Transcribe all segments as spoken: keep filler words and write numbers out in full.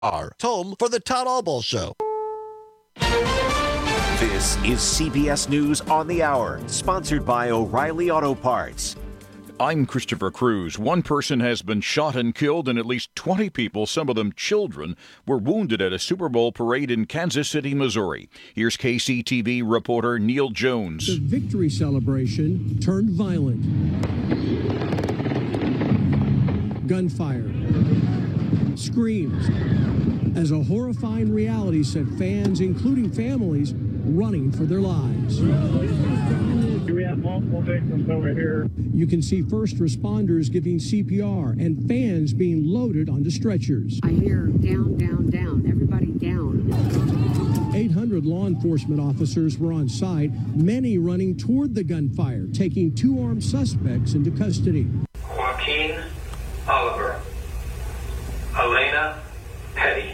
Our home for the Todd Albaugh Show. This is C B S News on the Hour, sponsored by O'Reilly Auto Parts. I'm Christopher Cruz. One person has been shot and killed, and at least twenty people, some of them children, were wounded at a Super Bowl parade in Kansas City, Missouri. Here's K C T V reporter Neil Jones. The victory celebration turned violent. Gunfire. Screams. As a horrifying reality sent fans, including families, running for their lives. We have multiple victims over here. You can see first responders giving C P R and fans being loaded onto stretchers. I hear down, down, down, everybody down. eight hundred law enforcement officers were on site, many running toward the gunfire, taking two armed suspects into custody. Joaquin Oliver, Elena Petty,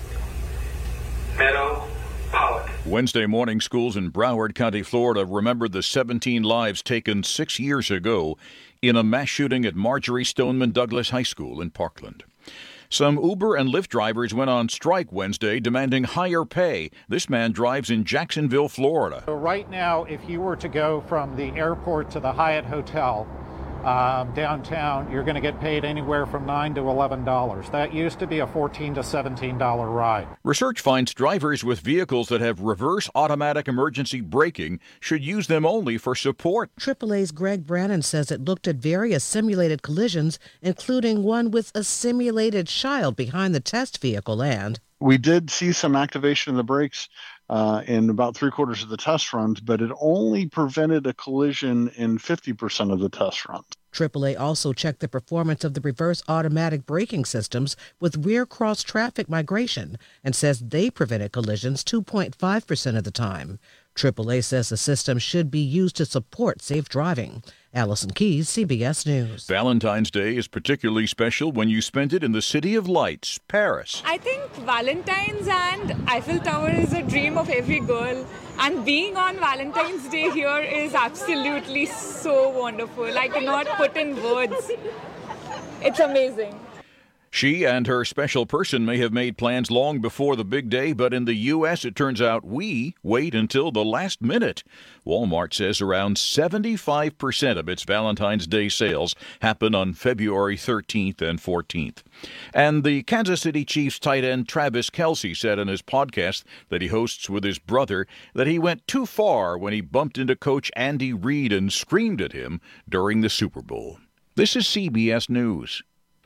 Meadow Pollock. Wednesday morning, schools in Broward County, Florida, remembered the seventeen lives taken six years ago in a mass shooting at Marjorie Stoneman Douglas High School in Parkland. Some Uber and Lyft drivers went on strike Wednesday demanding higher pay. This man drives in Jacksonville, Florida. So right now, if you were to go from the airport to the Hyatt Hotel um, downtown, you're going to get paid anywhere from nine to eleven dollars. That used to be a fourteen to seventeen dollars ride. Research finds drivers with vehicles that have reverse automatic emergency braking should use them only for support. triple A's Greg Brannon says it looked at various simulated collisions, including one with a simulated child behind the test vehicle, and we did see some activation of the brakes uh, in about three quarters of the test runs, but it only prevented a collision in fifty percent of the test runs. triple A also checked the performance of the reverse automatic braking systems with rear cross traffic migration and says they prevented collisions two point five percent of the time. triple A says the system should be used to support safe driving. Allison Keyes, C B S News. Valentine's Day is particularly special when you spend it in the City of Lights, Paris. I think Valentine's and Eiffel Tower is a dream of every girl. And being on Valentine's Day here is absolutely so wonderful. I cannot put in words. It's amazing. She and her special person may have made plans long before the big day, but in the U S it turns out we wait until the last minute. Walmart says around seventy-five percent of its Valentine's Day sales happen on February thirteenth and fourteenth. And the Kansas City Chiefs tight end Travis Kelce said in his podcast that he hosts with his brother that he went too far when he bumped into Coach Andy Reid and screamed at him during the Super Bowl. This is C B S News.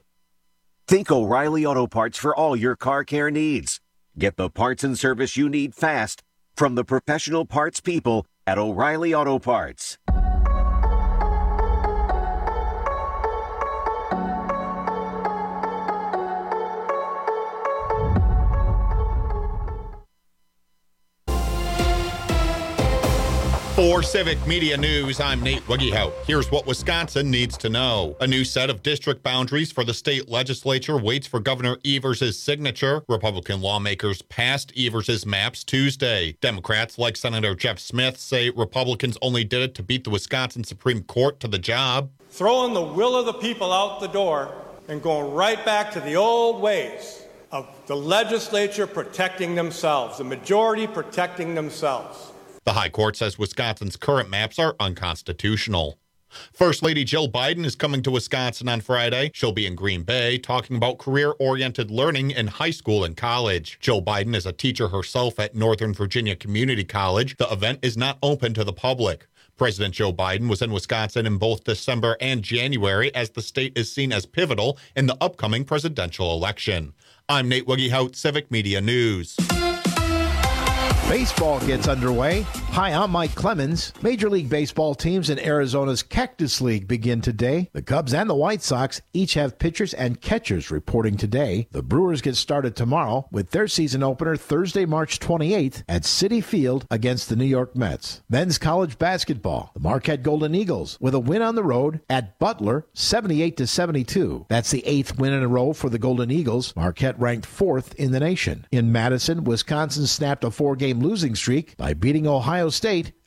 Think O'Reilly Auto Parts for all your car care needs. Get the parts and service you need fast from the professional parts people at O'Reilly Auto Parts. For Civic Media News, I'm Nate Wiggyhout. Here's what Wisconsin needs to know. A new set of district boundaries for the state legislature waits for Governor Evers' signature. Republican lawmakers passed Evers' maps Tuesday. Democrats, like Senator Jeff Smith, say Republicans only did it to beat the Wisconsin Supreme Court to the job. Throwing the will of the people out the door and going right back to the old ways of the legislature protecting themselves, the majority protecting themselves. The High Court says Wisconsin's current maps are unconstitutional. First Lady Jill Biden is coming to Wisconsin on Friday. She'll be in Green Bay talking about career-oriented learning in high school and college. Jill Biden is a teacher herself at Northern Virginia Community College. The event is not open to the public. President Joe Biden was in Wisconsin in both December and January as the state is seen as pivotal in the upcoming presidential election. I'm Nate Wiggyhout, Civic Media News. Baseball gets underway. Hi, I'm Mike Clemens. Major League Baseball teams in Arizona's Cactus League begin today. The Cubs and the White Sox each have pitchers and catchers reporting today. The Brewers get started tomorrow with their season opener Thursday, March twenty-eighth at Citi Field against the New York Mets. Men's college basketball. The Marquette Golden Eagles with a win on the road at Butler, seventy-eight to seventy-two. That's the eighth win in a row for the Golden Eagles. Marquette ranked fourth in the nation. In Madison, Wisconsin snapped a four-game losing streak by beating Ohio State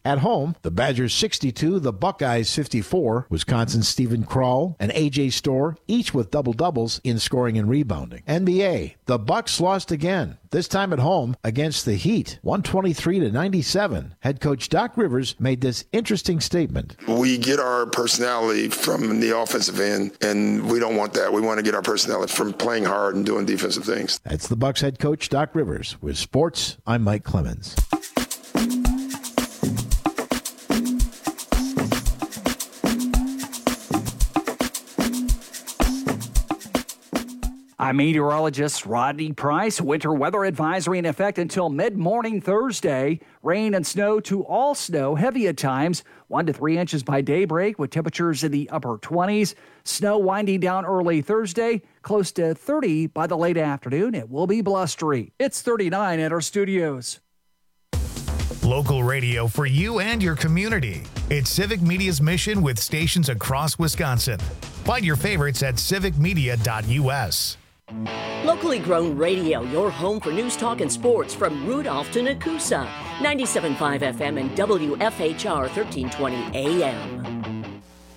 At home, the Badgers sixty-two, the Buckeyes fifty-four. Wisconsin's Stephen Kroll and A J Storr, each with double-doubles in scoring and rebounding. N B A, the Bucks lost again, this time at home against the Heat, one twenty-three to ninety-seven. Head coach Doc Rivers made this interesting statement. We get our personality from the offensive end, and we don't want that. We want to get our personality from playing hard and doing defensive things. That's the Bucks head coach Doc Rivers. With sports, I'm Mike Clemens. I'm meteorologist Rodney Price. Winter weather advisory in effect until mid-morning Thursday. Rain and snow to all snow, heavy at times, one to three inches by daybreak with temperatures in the upper twenties. Snow winding down early Thursday, close to thirty by the late afternoon. It will be blustery. It's thirty-nine at our studios. Local radio for you and your community. It's Civic Media's mission with stations across Wisconsin. Find your favorites at civic media dot u s. Locally grown radio, your home for news, talk, and sports from Rudolph to Nakusa. ninety-seven point five F M and W F H R thirteen twenty A M.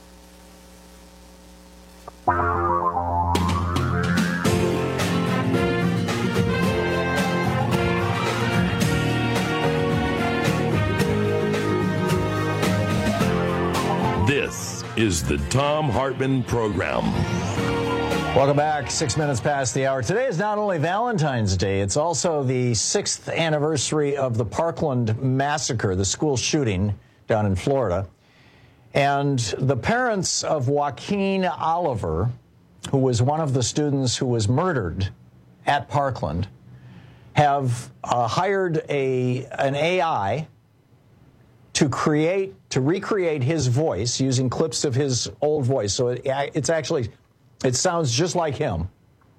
This is the Thom Hartmann Program. Welcome back. Six minutes past the hour. Today is not only Valentine's Day, it's also the sixth anniversary of the Parkland massacre, the school shooting down in Florida. And the parents of Joaquin Oliver, who was one of the students who was murdered at Parkland, have uh, hired a an A I to create, to recreate his voice using clips of his old voice. So it, it's actually... It sounds just like him,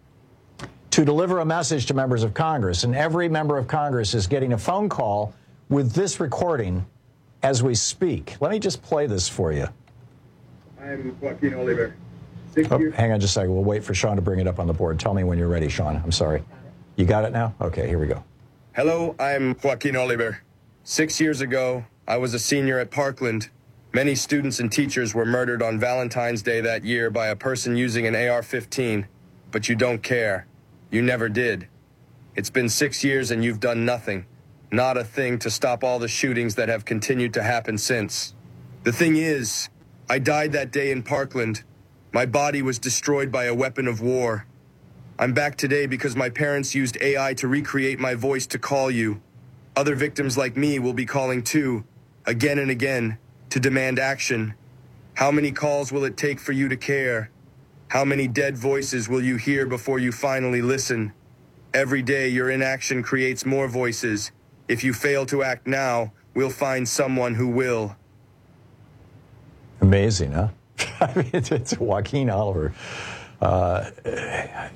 to deliver a message to members of Congress. And every member of Congress is getting a phone call with this recording as we speak. Let me just play this for you. I'm Joaquin Oliver. Oh, hang on just a second. We'll wait for Sean to bring it up on the board. Tell me when you're ready, Sean. I'm sorry. You got it now? Okay, here we go. Hello, I'm Joaquin Oliver. Six years ago, I was a senior at Parkland. Many students and teachers were murdered on Valentine's Day that year by a person using an A R fifteen. But you don't care. You never did. It's been six years and you've done nothing. Not a thing to stop all the shootings that have continued to happen since. The thing is, I died that day in Parkland. My body was destroyed by a weapon of war. I'm back today because my parents used A I to recreate my voice to call you. Other victims like me will be calling too, again and again, to demand action. How many calls will it take for you to care? How many dead voices will you hear before you finally listen? Every day your inaction creates more voices. If you fail to act now, we'll find someone who will. Amazing, huh? I mean, it's, it's Joaquin Oliver. Uh, I,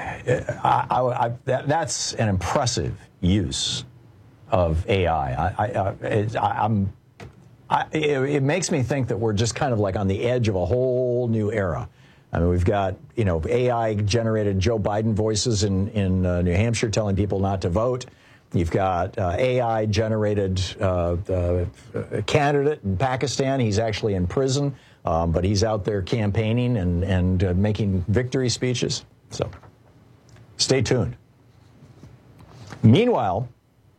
I, I, that, that's an impressive use of A I. I, I, it, I I'm I, it, it makes me think that we're just kind of like on the edge of a whole new era. I mean, we've got, you know, A I-generated Joe Biden voices in, in uh, New Hampshire telling people not to vote. You've got uh, A I-generated uh, uh, candidate in Pakistan. He's actually in prison, um, but he's out there campaigning and, and uh, making victory speeches. So stay tuned. Meanwhile,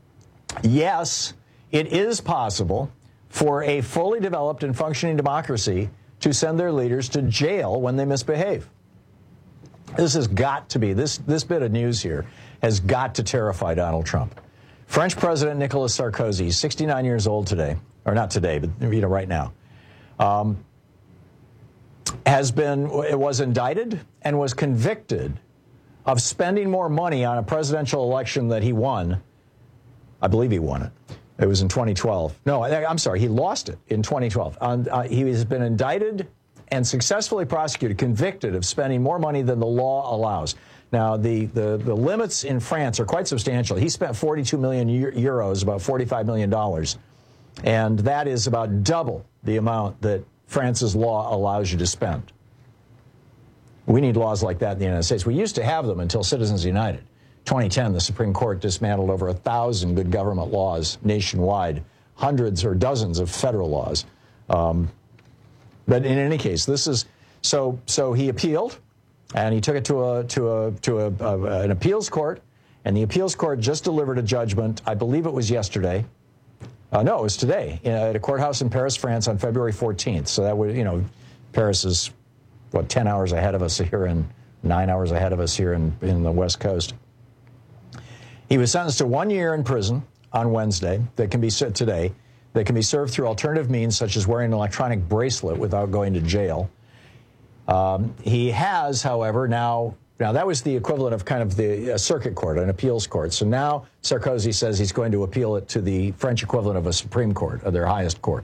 yes, it is possible for a fully developed and functioning democracy to send their leaders to jail when they misbehave. This has got to be, this, this bit of news here has got to terrify Donald Trump. French President Nicolas Sarkozy, sixty-nine years old today, or not today, but you know, right now, um, has been, it was indicted and was convicted of spending more money on a presidential election that he won. I believe he won it. It was in twenty twelve. No, I'm sorry, he lost it in twenty twelve. Um, uh, he has been indicted and successfully prosecuted, convicted of spending more money than the law allows. Now, the, the, the limits in France are quite substantial. He spent forty-two million euros, about forty-five million dollars, and that is about double the amount that France's law allows you to spend. We need laws like that in the United States. We used to have them until Citizens United. twenty ten, the Supreme Court dismantled over a thousand good government laws nationwide, hundreds or dozens of federal laws. Um, but in any case, this is so. So he appealed, and he took it to a to a to a, a an appeals court, and the appeals court just delivered a judgment. I believe it was yesterday. Uh, no, it was today at a courthouse in Paris, France, on February fourteenth. So that would, you know, Paris is what ten hours ahead of us here, and nine hours ahead of us here in in the West Coast. He was sentenced to one year in prison on Wednesday. That can be set today. That can be served through alternative means, such as wearing an electronic bracelet without going to jail. Um, he has, however, now, now that was the equivalent of kind of the uh, circuit court, an appeals court. So now Sarkozy says he's going to appeal it to the French equivalent of a Supreme Court, or their highest court.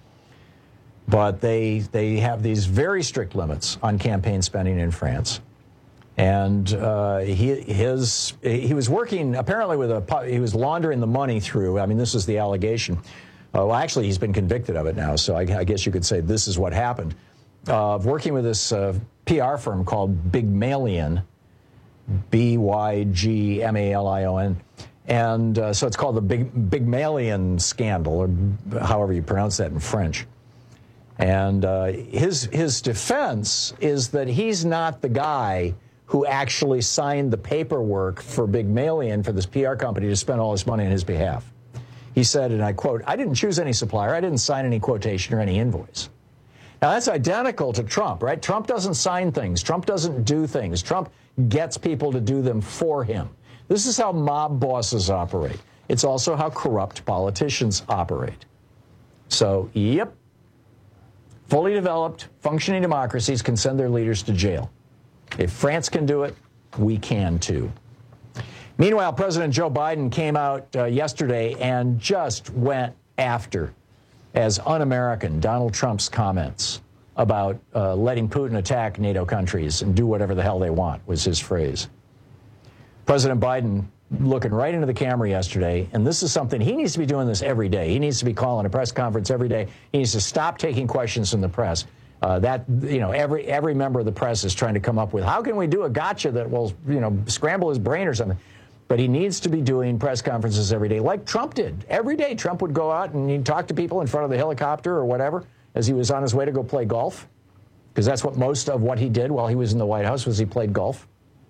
But they they have these very strict limits on campaign spending in France. And uh, he his he was working apparently with a he was laundering the money through. I mean, this is the allegation. Uh, well, actually, he's been convicted of it now, so I, I guess you could say this is what happened. Uh, working with this uh, P R firm called Bygmalion, B Y G M A L I O N, and uh, so it's called the Big Bygmalion scandal, or however you pronounce that in French. And uh, his his defense is that he's not the guy who actually signed the paperwork for Bygmalion, for this P R company, to spend all this money on his behalf. He said, and I quote, "I didn't choose any supplier. I didn't sign any quotation or any invoice." Now, that's identical to Trump, right? Trump doesn't sign things. Trump doesn't do things. Trump gets people to do them for him. This is how mob bosses operate. It's also how corrupt politicians operate. So, yep, fully developed, functioning democracies can send their leaders to jail. If France can do it, we can too. Meanwhile, President Joe Biden came out uh, yesterday and just went after, as un-American, Donald Trump's comments about uh, letting Putin attack NATO countries and do whatever the hell they want, was his phrase. President Biden looking right into the camera yesterday, and this is something, he needs to be doing this every day. He needs to be calling a press conference every day. He needs to stop taking questions from the press. Uh, that, you know, every every member of the press is trying to come up with, how can we do a gotcha that will, you know, scramble his brain or something? But he needs to be doing press conferences every day, like Trump did. Every day, Trump would go out and he'd talk to people in front of the helicopter or whatever as he was on his way to go play golf, because that's what most of what he did while he was in the White House was he played golf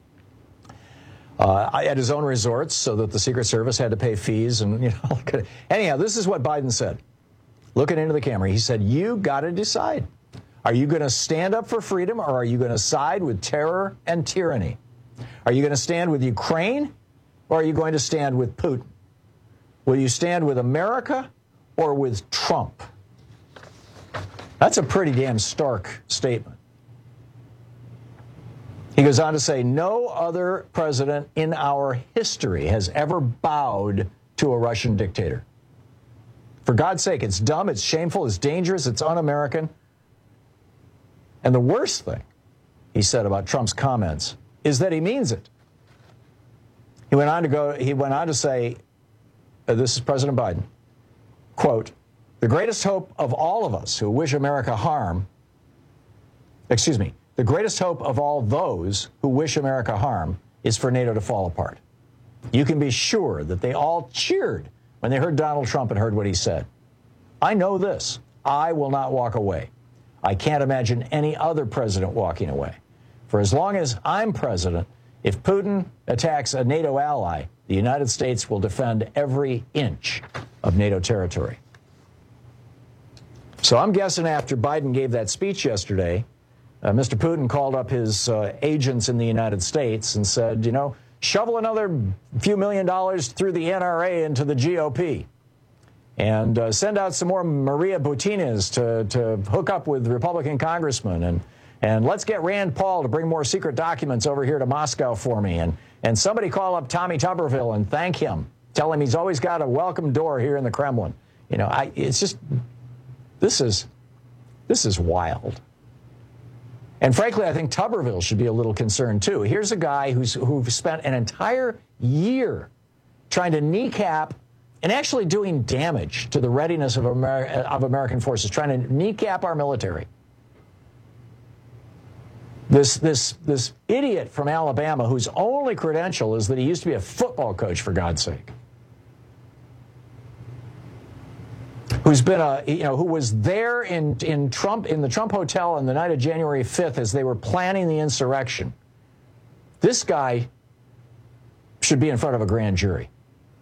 uh, at his own resorts, so that the Secret Service had to pay fees. And you know, anyhow, this is what Biden said, looking into the camera. He said, "You got to decide. Are you going to stand up for freedom, or are you going to side with terror and tyranny? Are you going to stand with Ukraine, or are you going to stand with Putin? Will you stand with America or with Trump?" That's a pretty damn stark statement. He goes on to say, "No other president in our history has ever bowed to a Russian dictator. For God's sake, it's dumb, it's shameful, it's dangerous, it's un-American. And the worst thing," he said about Trump's comments, "is that he means it." He went on to go, he went on to say, uh, this is President Biden, quote, "The greatest hope of all of us who wish America harm, excuse me, the greatest hope of all those who wish America harm is for NATO to fall apart. You can be sure that they all cheered when they heard Donald Trump and heard what he said. I know this. I will not walk away. I can't imagine any other president walking away. For as long as I'm president, if Putin attacks a NATO ally, the United States will defend every inch of NATO territory." So I'm guessing after Biden gave that speech yesterday, uh, Mister Putin called up his uh, agents in the United States and said, you know, shovel another few million dollars through the N R A into the G O P. And uh, send out some more Maria Butinas to, to hook up with Republican congressmen. And, and let's get Rand Paul to bring more secret documents over here to Moscow for me. And, and somebody call up Tommy Tuberville and thank him. Tell him he's always got a welcome door here in the Kremlin. You know, I, it's just, this is, this is wild. And frankly, I think Tuberville should be a little concerned, too. Here's a guy who's who spent an entire year trying to kneecap and actually doing damage to the readiness of, Amer- of American forces, trying to kneecap our military. This, this, this idiot from Alabama whose only credential is that he used to be a football coach, for God's sake. who's been a, you know, who was there in, in Trump, in the Trump Hotel on the night of January fifth as they were planning the insurrection. This guy should be in front of a grand jury.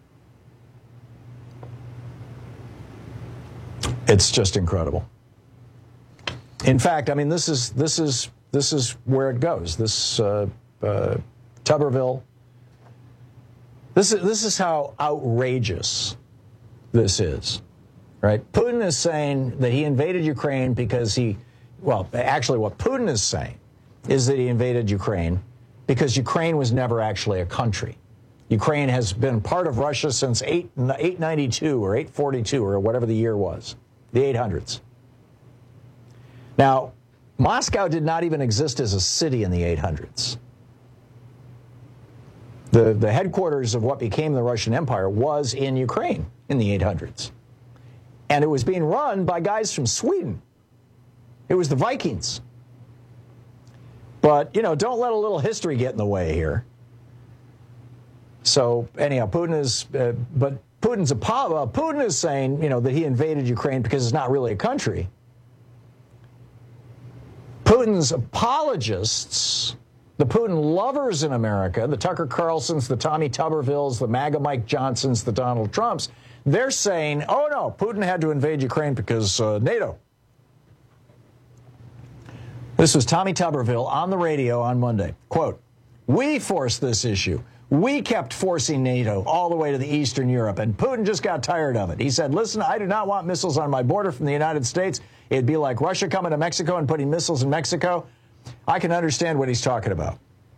It's just incredible. In fact, I mean, this is this is this is where it goes. This uh, uh, Tuberville. This is this is how outrageous this is, right? Putin is saying that he invaded Ukraine because he, well, actually, what Putin is saying is that he invaded Ukraine because Ukraine was never actually a country. Ukraine has been part of Russia since eight ninety-two or eight forty-two or whatever the year was. The eight hundreds. Now, Moscow did not even exist as a city in the eight hundreds. The, the headquarters of what became the Russian Empire was in Ukraine in the eight hundreds. And it was being run by guys from Sweden. It was the Vikings. But, you know, don't let a little history get in the way here. So, anyhow, Putin is, uh, but Putin's, uh, Putin is saying, you know, that he invaded Ukraine because it's not really a country. Putin's apologists, the Putin lovers in America, the Tucker Carlsons, the Tommy Tubervilles, the MAGA Mike Johnsons, the Donald Trumps, they're saying, oh, no, Putin had to invade Ukraine because uh, NATO. This was Tommy Tuberville on the radio on Monday. Quote, we forced this issue. We kept forcing NATO all the way to the Eastern Europe, and Putin just got tired of it. He said, listen, I do not want missiles on my border from the United States. It'd be like Russia coming to Mexico and putting missiles in Mexico. I can understand what he's talking about.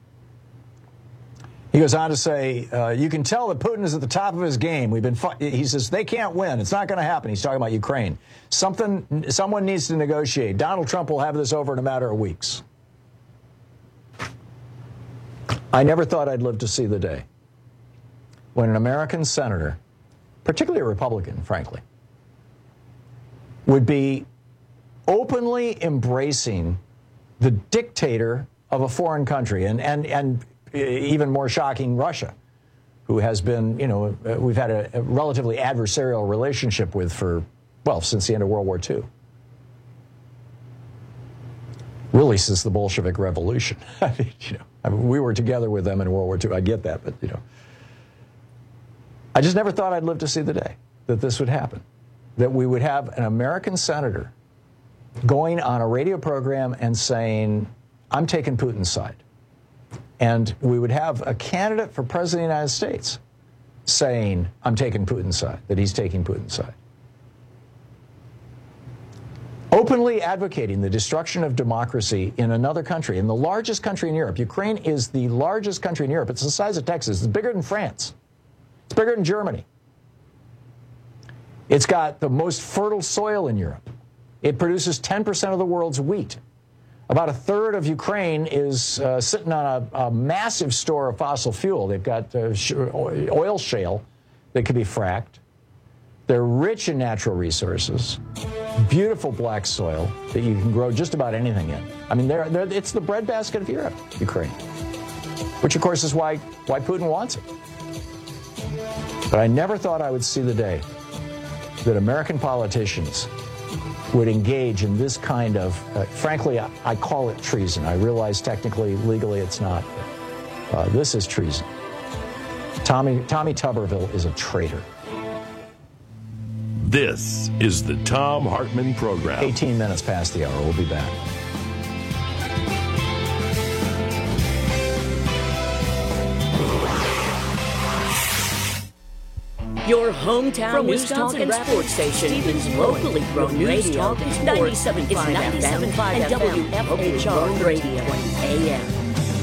He goes on to say, uh, you can tell that Putin is at the top of his game. We've been. Fu-. He says they can't win. It's not going to happen. He's talking about Ukraine. Something. Someone needs to negotiate. Donald Trump will have this over in a matter of weeks. I never thought I'd live to see the day when an American senator, particularly a Republican, frankly, would be openly embracing the dictator of a foreign country, and, and, and even more shocking, Russia, who has been, you know, we've had a, a relatively adversarial relationship with for, well, since the end of World War Two. Really, since the Bolshevik Revolution. I mean, you know, I mean, we were together with them in World War Two. I get that, but, you know. I just never thought I'd live to see the day that this would happen, that we would have an American senator going on a radio program and saying, I'm taking Putin's side. And we would have a candidate for president of the United States saying, I'm taking Putin's side, that he's taking Putin's side. Openly advocating the destruction of democracy in another country, in the largest country in Europe. Ukraine is the largest country in Europe. It's the size of Texas. It's bigger than France. It's bigger than Germany. It's got the most fertile soil in Europe. It produces ten percent of the world's wheat. About a third of Ukraine is uh, sitting on a, a massive store of fossil fuel. They've got uh, sh- oil shale that can be fracked. They're rich in natural resources, beautiful black soil that you can grow just about anything in. I mean, they're, they're, it's the breadbasket of Europe, Ukraine, which, of course, is why, why Putin wants it. But I never thought I would see the day that American politicians would engage in this kind of, uh, frankly, I, I call it treason. I realize technically, legally, it's not. But, uh, this is treason. Tommy, Tommy Tuberville is a traitor. This is the Thom Hartmann Program. eighteen minutes past the hour. We'll be back. Your hometown From news talk Wisconsin and Rapids, sports station Stevens is Point. locally grown News radio. talk and sports. ninety-seven point five It's ninety-seven point five and W F H R Radio A M.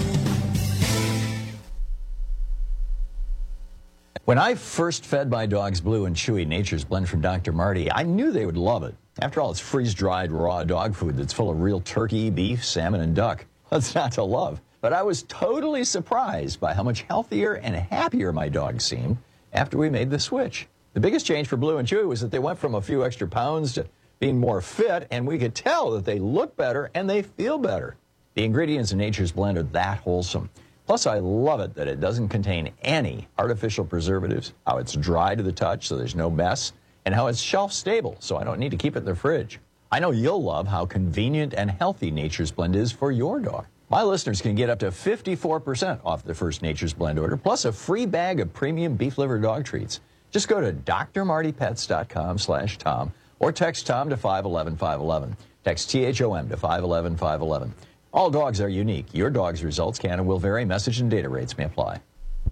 When I first fed my dogs Blue and Chewy Nature's Blend from Doctor Marty, I knew they would love it. After all, it's freeze-dried raw dog food that's full of real turkey, beef, salmon, and duck. What's not to love? But I was totally surprised by how much healthier and happier my dogs seemed after we made the switch. The biggest change for Blue and Chewy was that they went from a few extra pounds to being more fit, and we could tell that they look better and they feel better. The ingredients in Nature's Blend are that wholesome. Plus, I love it that it doesn't contain any artificial preservatives, how it's dry to the touch so there's no mess, and how it's shelf stable, so I don't need to keep it in the fridge. I know you'll love how convenient and healthy Nature's Blend is for your dog. My listeners can get up to fifty-four percent off their first Nature's Blend order, plus a free bag of premium beef liver dog treats. Just go to d r marty pets dot com slash Tom or text Tom to five one one five one one. Text T H O M to five one one five one one. All dogs are unique. Your dog's results can and will vary. Message and data rates may apply.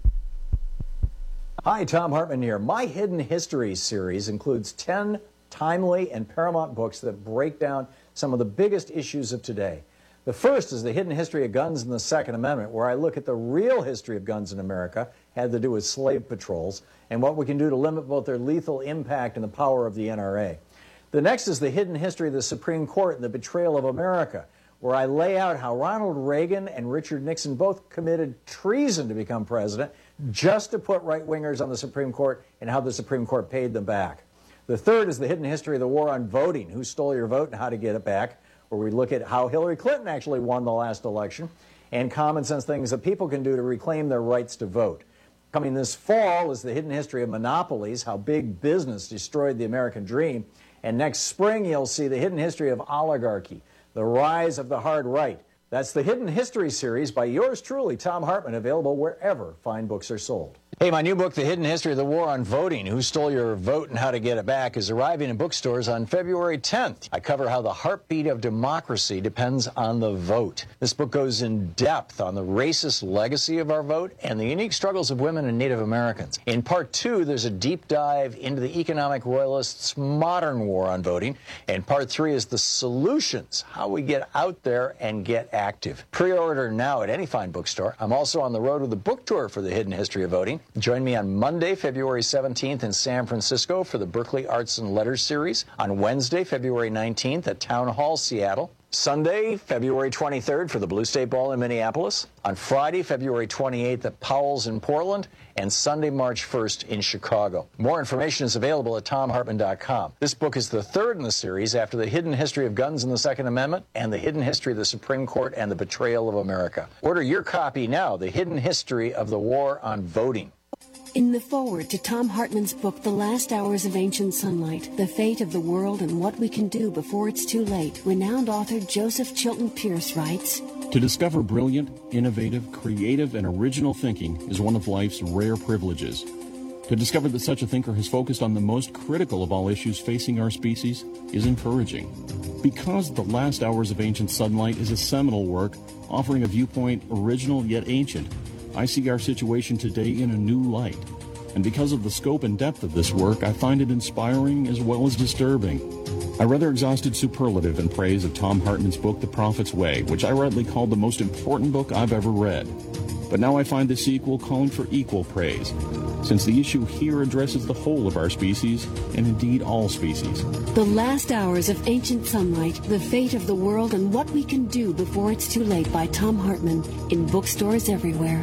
Hi, Tom Hartman here. My Hidden History series includes ten timely and paramount books that break down some of the biggest issues of today. The first is The Hidden History of Guns and the Second Amendment, where I look at the real history of guns in America, had to do with slave patrols, and what we can do to limit both their lethal impact and the power of the N R A. The next is The Hidden History of the Supreme Court and the Betrayal of America, where I lay out how Ronald Reagan and Richard Nixon both committed treason to become president just to put right-wingers on the Supreme Court and how the Supreme Court paid them back. The third is The Hidden History of the War on Voting, who stole your vote and how to get it back, where we look at how Hillary Clinton actually won the last election, and common sense things that people can do to reclaim their rights to vote. Coming this fall is The Hidden History of Monopolies, how big business destroyed the American dream. And next spring, you'll see The Hidden History of Oligarchy, the rise of the hard right. That's the Hidden History series by yours truly, Tom Hartman, available wherever fine books are sold. Hey, my new book, The Hidden History of the War on Voting, Who Stole Your Vote and How to Get It Back, is arriving in bookstores on February tenth. I cover how the heartbeat of democracy depends on the vote. This book goes in depth on the racist legacy of our vote and the unique struggles of women and Native Americans. In part two, there's a deep dive into the economic royalists' modern war on voting. And part three is the solutions, how we get out there and get active. Pre-order now at any fine bookstore. I'm also on the road with a book tour for The Hidden History of Voting. Join me on Monday, February seventeenth in San Francisco for the Berkeley Arts and Letters series. On Wednesday, February nineteenth at Town Hall, Seattle. Sunday, February twenty-third for the Blue State Ball in Minneapolis. On Friday, February twenty-eighth at Powell's in Portland. And Sunday, March first in Chicago. More information is available at tom hartman dot com. This book is the third in the series after The Hidden History of Guns and the Second Amendment and The Hidden History of the Supreme Court and the Betrayal of America. Order your copy now, The Hidden History of the War on Voting. In the foreword to Tom Hartman's book, The Last Hours of Ancient Sunlight, The Fate of the World and What We Can Do Before It's Too Late, renowned author Joseph Chilton Pierce writes, To discover brilliant, innovative, creative, and original thinking is one of life's rare privileges. To discover that such a thinker has focused on the most critical of all issues facing our species is encouraging. Because The Last Hours of Ancient Sunlight is a seminal work offering a viewpoint original yet ancient, I see our situation today in a new light. And because of the scope and depth of this work, I find it inspiring as well as disturbing. I rather exhausted superlative in praise of Tom Hartman's book, The Prophet's Way, which I rightly called the most important book I've ever read. But now I find the sequel calling for equal praise, since the issue here addresses the whole of our species, and indeed all species. The Last Hours of Ancient Sunlight, The Fate of the World and What We Can Do Before It's Too Late by Tom Hartman, in bookstores everywhere.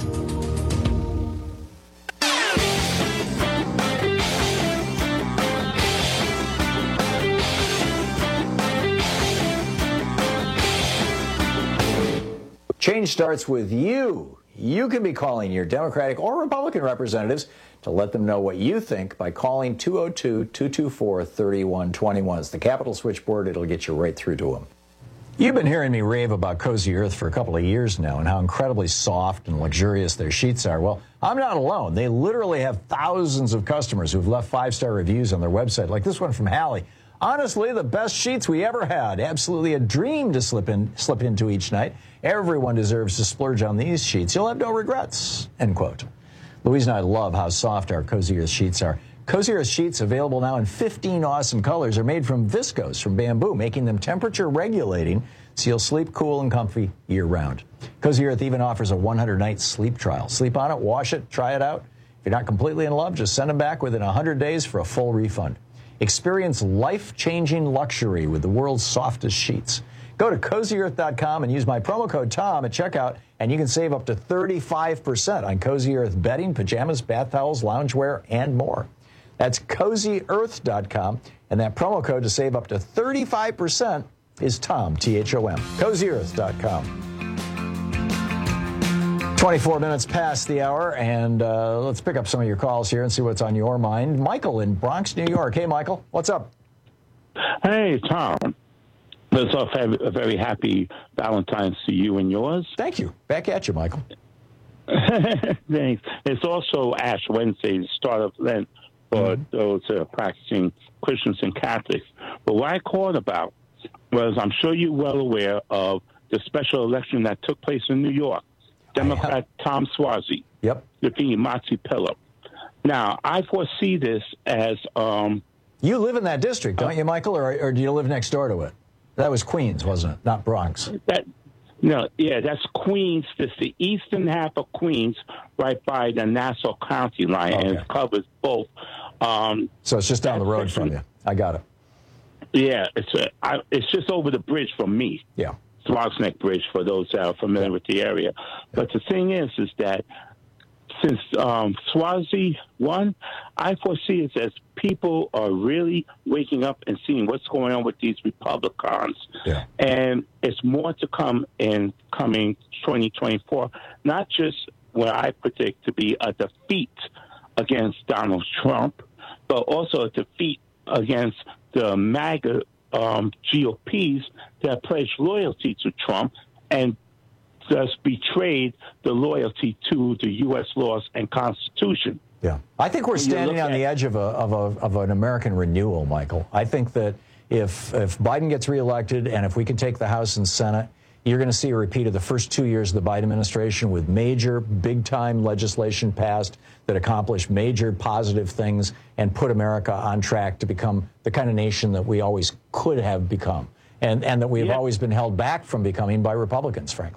Change starts with you. You can be calling your Democratic or Republican representatives to let them know what you think by calling two oh two, two two four, three one two one. It's the Capitol switchboard. It'll get you right through to them. You've been hearing me rave about Cozy Earth for a couple of years now and how incredibly soft and luxurious their sheets are. Well, I'm not alone. They literally have thousands of customers who've left five-star reviews on their website, like this one from Hallie. Honestly, the best sheets we ever had. Absolutely a dream to slip in, slip into each night. Everyone deserves to splurge on these sheets. You'll have no regrets, end quote. Louise and I love how soft our Cozy Earth sheets are. Cozy Earth sheets, available now in fifteen awesome colors, are made from viscose from bamboo, making them temperature regulating so you'll sleep cool and comfy year-round. Cozy Earth even offers a one hundred night sleep trial. Sleep on it, wash it, try it out. If you're not completely in love, just send them back within one hundred days for a full refund. Experience life-changing luxury with the world's softest sheets. Go to cozy earth dot com and use my promo code Tom at checkout, and you can save up to thirty-five percent on Cozy Earth bedding, pajamas, bath towels, loungewear, and more. That's cozy earth dot com, and that promo code to save up to thirty-five percent is Tom, T H O M, cozy earth dot com. twenty-four minutes past the hour, and uh, let's pick up some of your calls here and see what's on your mind. Michael in Bronx, New York. Hey, Michael, what's up? Hey, Tom. First off, have a very happy Valentine's to you and yours. Thank you. Back at you, Michael. Thanks. It's also Ash Wednesday, the start of Lent for mm-hmm. those uh, practicing Christians and Catholics. But what I called about was, I'm sure you're well aware of the special election that took place in New York. Democrat Tom Suozzi yep. defeating Matsi Pillow. Now, I foresee this as... Um, you live in that district, don't uh, you, Michael, or, or do you live next door to it? That was Queens, wasn't it? Not Bronx. That, no, yeah, that's Queens. That's the eastern half of Queens, right by the Nassau County line, okay. and it covers both. Um, so it's just down the road from you. I got it. Yeah, it's a, I, it's just over the bridge from me. Yeah. Slough Neck Bridge, for those that are familiar with the area. But the thing is, is that since um, Suozzi won, I foresee it as people are really waking up and seeing what's going on with these Republicans. Yeah. And it's more to come in coming twenty twenty-four, not just what I predict to be a defeat against Donald Trump, but also a defeat against the MAGA um, G O Ps that pledged loyalty to Trump and thus betrayed the loyalty to the U S laws and Constitution. Yeah, I think we're standing on the edge of a, of a of an American renewal, Michael. I think that if if Biden gets reelected and if we can take the House and Senate, you're going to see a repeat of the first two years of the Biden administration with major, big-time legislation passed that accomplished major positive things and put America on track to become the kind of nation that we always could have become, and and that we've yeah. always been held back from becoming by Republicans, frankly.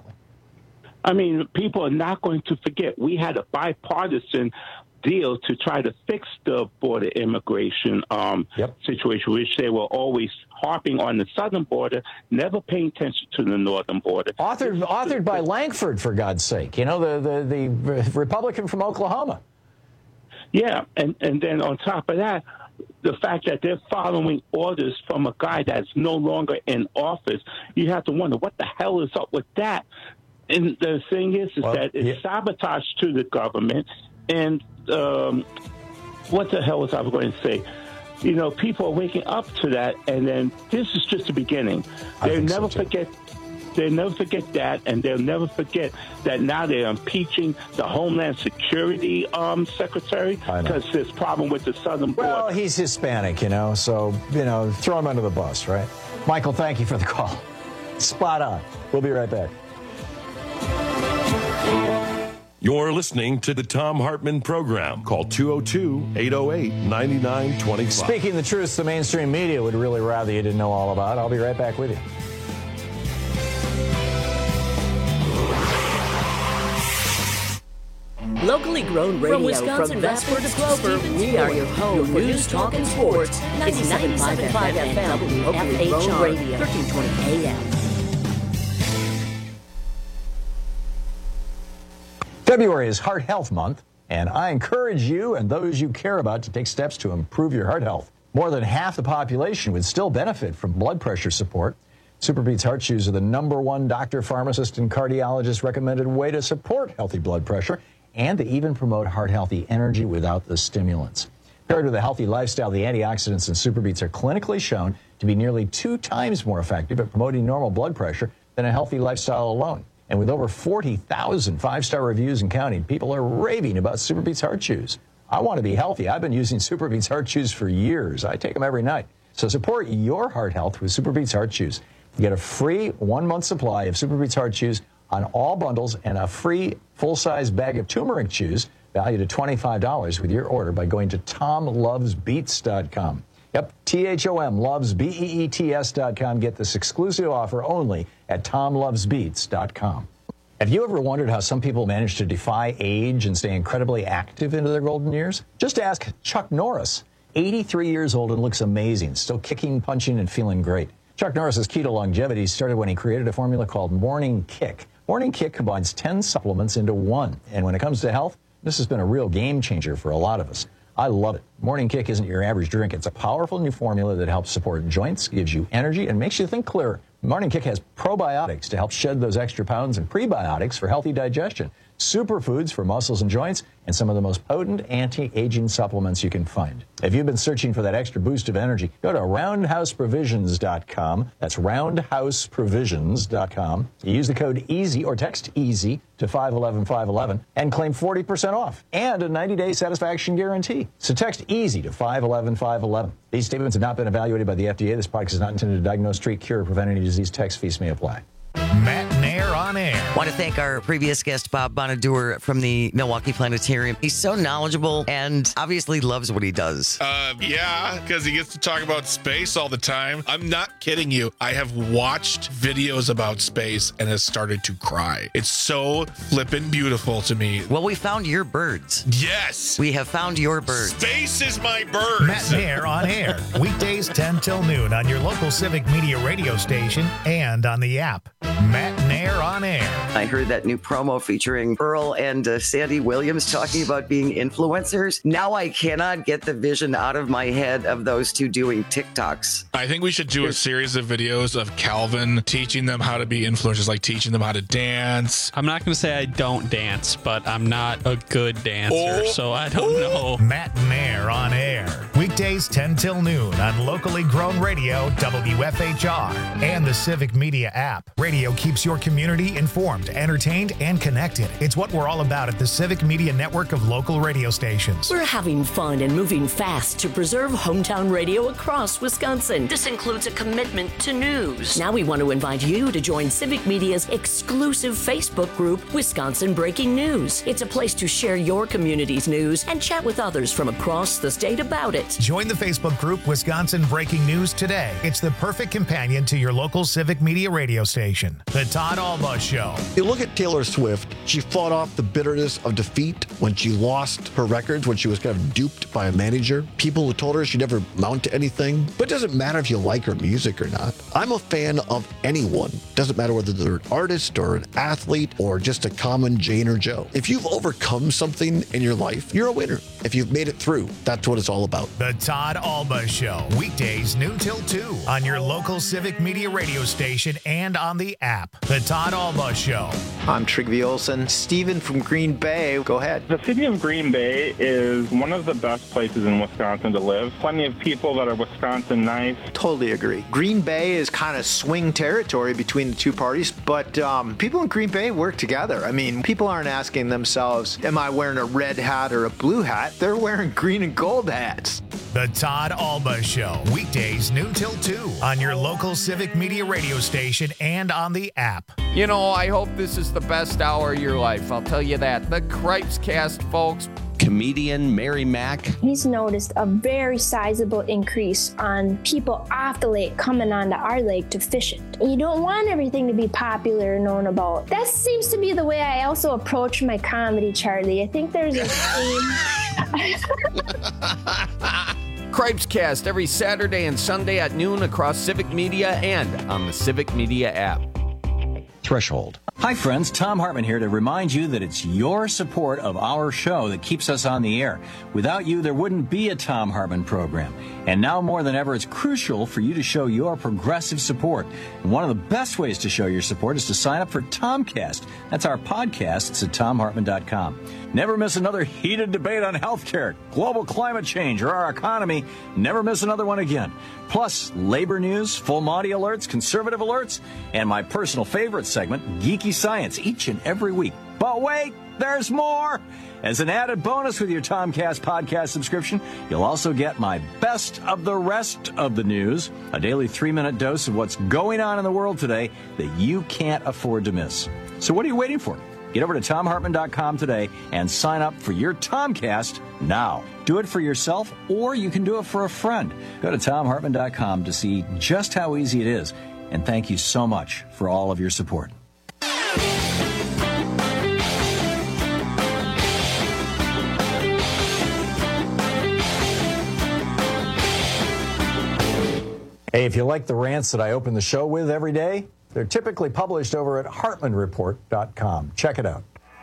I mean, people are not going to forget we had a bipartisan deal to try to fix the border immigration um, yep. situation, which they were always harping on the southern border, never paying attention to the northern border. Authored, authored by Lankford, for God's sake. You know, the, the, the Republican from Oklahoma. Yeah, and, and then on top of that, the fact that they're following orders from a guy that's no longer in office, you have to wonder, what the hell is up with that? And the thing is, is well, that it's yeah. sabotage to the government. And um, what the hell was I going to say? You know, people are waking up to that, and then this is just the beginning. They'll never so forget. They'll never forget that, and they'll never forget that now they're impeaching the Homeland Security um, Secretary because there's a problem with the southern border. Well, he's Hispanic, you know, so, you know, throw him under the bus, right? Michael, thank you for the call. Spot on. We'll be right back. You're listening to the Thom Hartmann Program. Call two oh two, eight oh eight, nine nine two five. Speaking the truth, the mainstream media would really rather you didn't know all about. I'll be right back with you. Locally grown radio from Wisconsin Rasper to Clover. We are your home for news, talk, and sports. It's ninety-seven point five F M, W F H R, thirteen twenty A M. February is Heart Health Month, and I encourage you and those you care about to take steps to improve your heart health. More than half the population would still benefit from blood pressure support. SuperBeets Heart Chews are the number one doctor, pharmacist, and cardiologist recommended way to support healthy blood pressure, and they even promote heart-healthy energy without the stimulants. Paired with a healthy lifestyle, the antioxidants in SuperBeets are clinically shown to be nearly two times more effective at promoting normal blood pressure than a healthy lifestyle alone. And with over forty thousand five-star reviews and counting, people are raving about SuperBeets Heart Chews. I want to be healthy. I've been using SuperBeets Heart Chews for years. I take them every night. So support your heart health with SuperBeets Heart Chews. You get a free one-month supply of SuperBeets Heart Chews on all bundles and a free full-size bag of turmeric chews valued at twenty-five dollars with your order by going to tom loves beets dot com. Yep, T H O M, loves, B E E T S dot com. Get this exclusive offer only at tom loves beets dot com. Have you ever wondered how some people manage to defy age and stay incredibly active into their golden years? Just ask Chuck Norris, eighty-three years old and looks amazing, still kicking, punching, and feeling great. Chuck Norris's keto longevity started when he created a formula called Morning Kick. Morning Kick combines ten supplements into one, and when it comes to health, this has been a real game changer for a lot of us. I love it. Morning Kick isn't your average drink. It's a powerful new formula that helps support joints, gives you energy, and makes you think clearer. Morning Kick has probiotics to help shed those extra pounds and prebiotics for healthy digestion. superfoods for muscles and joints, and some of the most potent anti-aging supplements you can find. If you've been searching for that extra boost of energy, go to roundhouse provisions dot com. That's roundhouse provisions dot com. You use the code EASY or text EASY to five one one five one one and claim forty percent off and a ninety-day satisfaction guarantee. So text EASY to five one one five one one. These statements have not been evaluated by the F D A. This product is not intended to diagnose, treat, cure, or prevent any disease. Text fees may apply. Matt Nair on air. Want to thank our previous guest, Bob Bonadur from the Milwaukee Planetarium. He's so knowledgeable and obviously loves what he does. Uh, yeah, because he gets to talk about space all the time. I'm not kidding you. I have watched videos about space and has started to cry. It's so flippin' beautiful to me. Well, we found your birds. Yes. We have found your birds. Space is my birds. Matt Nair on air. Weekdays ten till noon on your local Civic Media radio station and on the app. Matt Nair on air. I heard that new promo featuring Earl and uh, Sandy Williams talking about being influencers. Now I cannot get the vision out of my head of those two doing TikToks. I think we should do a series of videos of Calvin teaching them how to be influencers, like teaching them how to dance. I'm not going to say I don't dance, but I'm not a good dancer, Oh. so I don't know. Matt Nair on air. Weekdays ten till noon on locally grown radio W F H R and the Civic Media app. Radio keeps your community informed, entertained, and connected. It's what we're all about at the Civic Media network of local radio stations. We're having fun and moving fast to preserve hometown radio across Wisconsin. This includes a commitment to news. Now we want to invite you to join Civic Media's exclusive Facebook group, Wisconsin Breaking News. It's a place to share your community's news and chat with others from across the state about it. Join the Facebook group Wisconsin Breaking News today. It's the perfect companion to your local Civic Media radio station. The Todd Alba Show. You look at Taylor Swift, she fought off the bitterness of defeat when she lost her records, when she was kind of duped by a manager. People who told her she'd never amount to anything. But it doesn't matter if you like her music or not. I'm a fan of anyone. Doesn't matter whether they're an artist or an athlete or just a common Jane or Joe. If you've overcome something in your life, you're a winner. If you've made it through, that's what it's all about. The Todd Alba Show. Weekdays noon till two on your local Civic Media radio station and on the app. The Todd Alba Show. I'm Trygve Olsen. Steven from Green Bay. Go ahead. The city of Green Bay is one of the best places in Wisconsin to live. Plenty of people that are Wisconsin nice. Totally agree. Green Bay is kind of swing territory between the two parties, but um, people in Green Bay work together. I mean, people aren't asking themselves, am I wearing a red hat or a blue hat? They're wearing green and gold hats. The Todd Alba Show. Weekdays noon till two on your local Civic Media radio station and on the app. You know, I hope this is the best hour of your life. I'll tell you that. The Cripes Cast, folks. Comedian Mary Mack. He's noticed a very sizable increase on people off the lake coming onto our lake to fish it. You don't want everything to be popular and known about. That seems to be the way I also approach my comedy, Charlie. I think there's a theme. Cripes Cast every Saturday and Sunday at noon across Civic Media and on the Civic Media app. Threshold. Hi, friends. Tom Hartman here to remind you that it's your support of our show that keeps us on the air. Without you, there wouldn't be a Tom Hartman program. And now more than ever, it's crucial for you to show your progressive support. And one of the best ways to show your support is to sign up for Tomcast. That's our podcast. It's at tom hartman dot com. Never miss another heated debate on healthcare, global climate change, or our economy. Never miss another one again. Plus, labor news, full Monty alerts, conservative alerts, and my personal favorite segment, Geeky Science, each and every week. But wait, there's more! As an added bonus with your Tomcast podcast subscription, you'll also get my best of the rest of the news, a daily three-minute dose of what's going on in the world today that you can't afford to miss. So what are you waiting for? Get over to tom hartman dot com today and sign up for your Tomcast now. Do it for yourself, or you can do it for a friend. Go to tom hartman dot com to see just how easy it is. And thank you so much for all of your support. Hey, if you like the rants that I open the show with every day, they're typically published over at hartman report dot com. Check it out.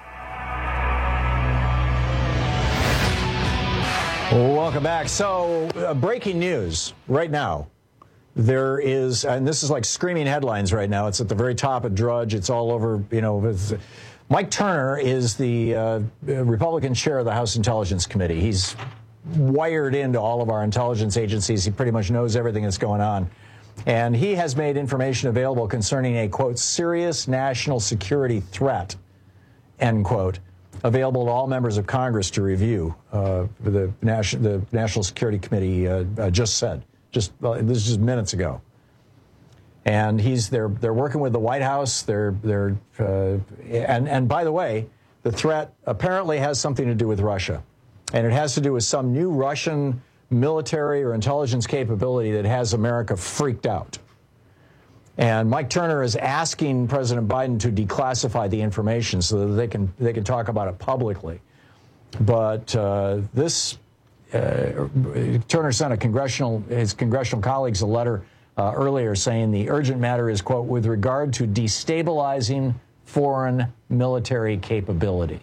Welcome back. So, uh, breaking news right now. There is, and this is like screaming headlines right now. It's at the very top of Drudge. It's all over, you know, with Mike Turner is the uh, Republican chair of the House Intelligence Committee. He's wired into all of our intelligence agencies. He pretty much knows everything that's going on. And he has made information available concerning a, quote, serious national security threat, end quote, available to all members of Congress to review, uh, the, National, the National Security Committee uh, uh, just said. Just well, this is just minutes ago. And he's they're they're working with the White House. They're they're uh, and and by the way, the threat apparently has something to do with Russia, and it has to do with some new Russian military or intelligence capability that has America freaked out. And Mike Turner is asking President Biden to declassify the information so that they can they can talk about it publicly. But uh, this uh, Turner sent a congressional his congressional colleagues a letter uh, earlier saying the urgent matter is, quote, with regard to destabilizing foreign military capability.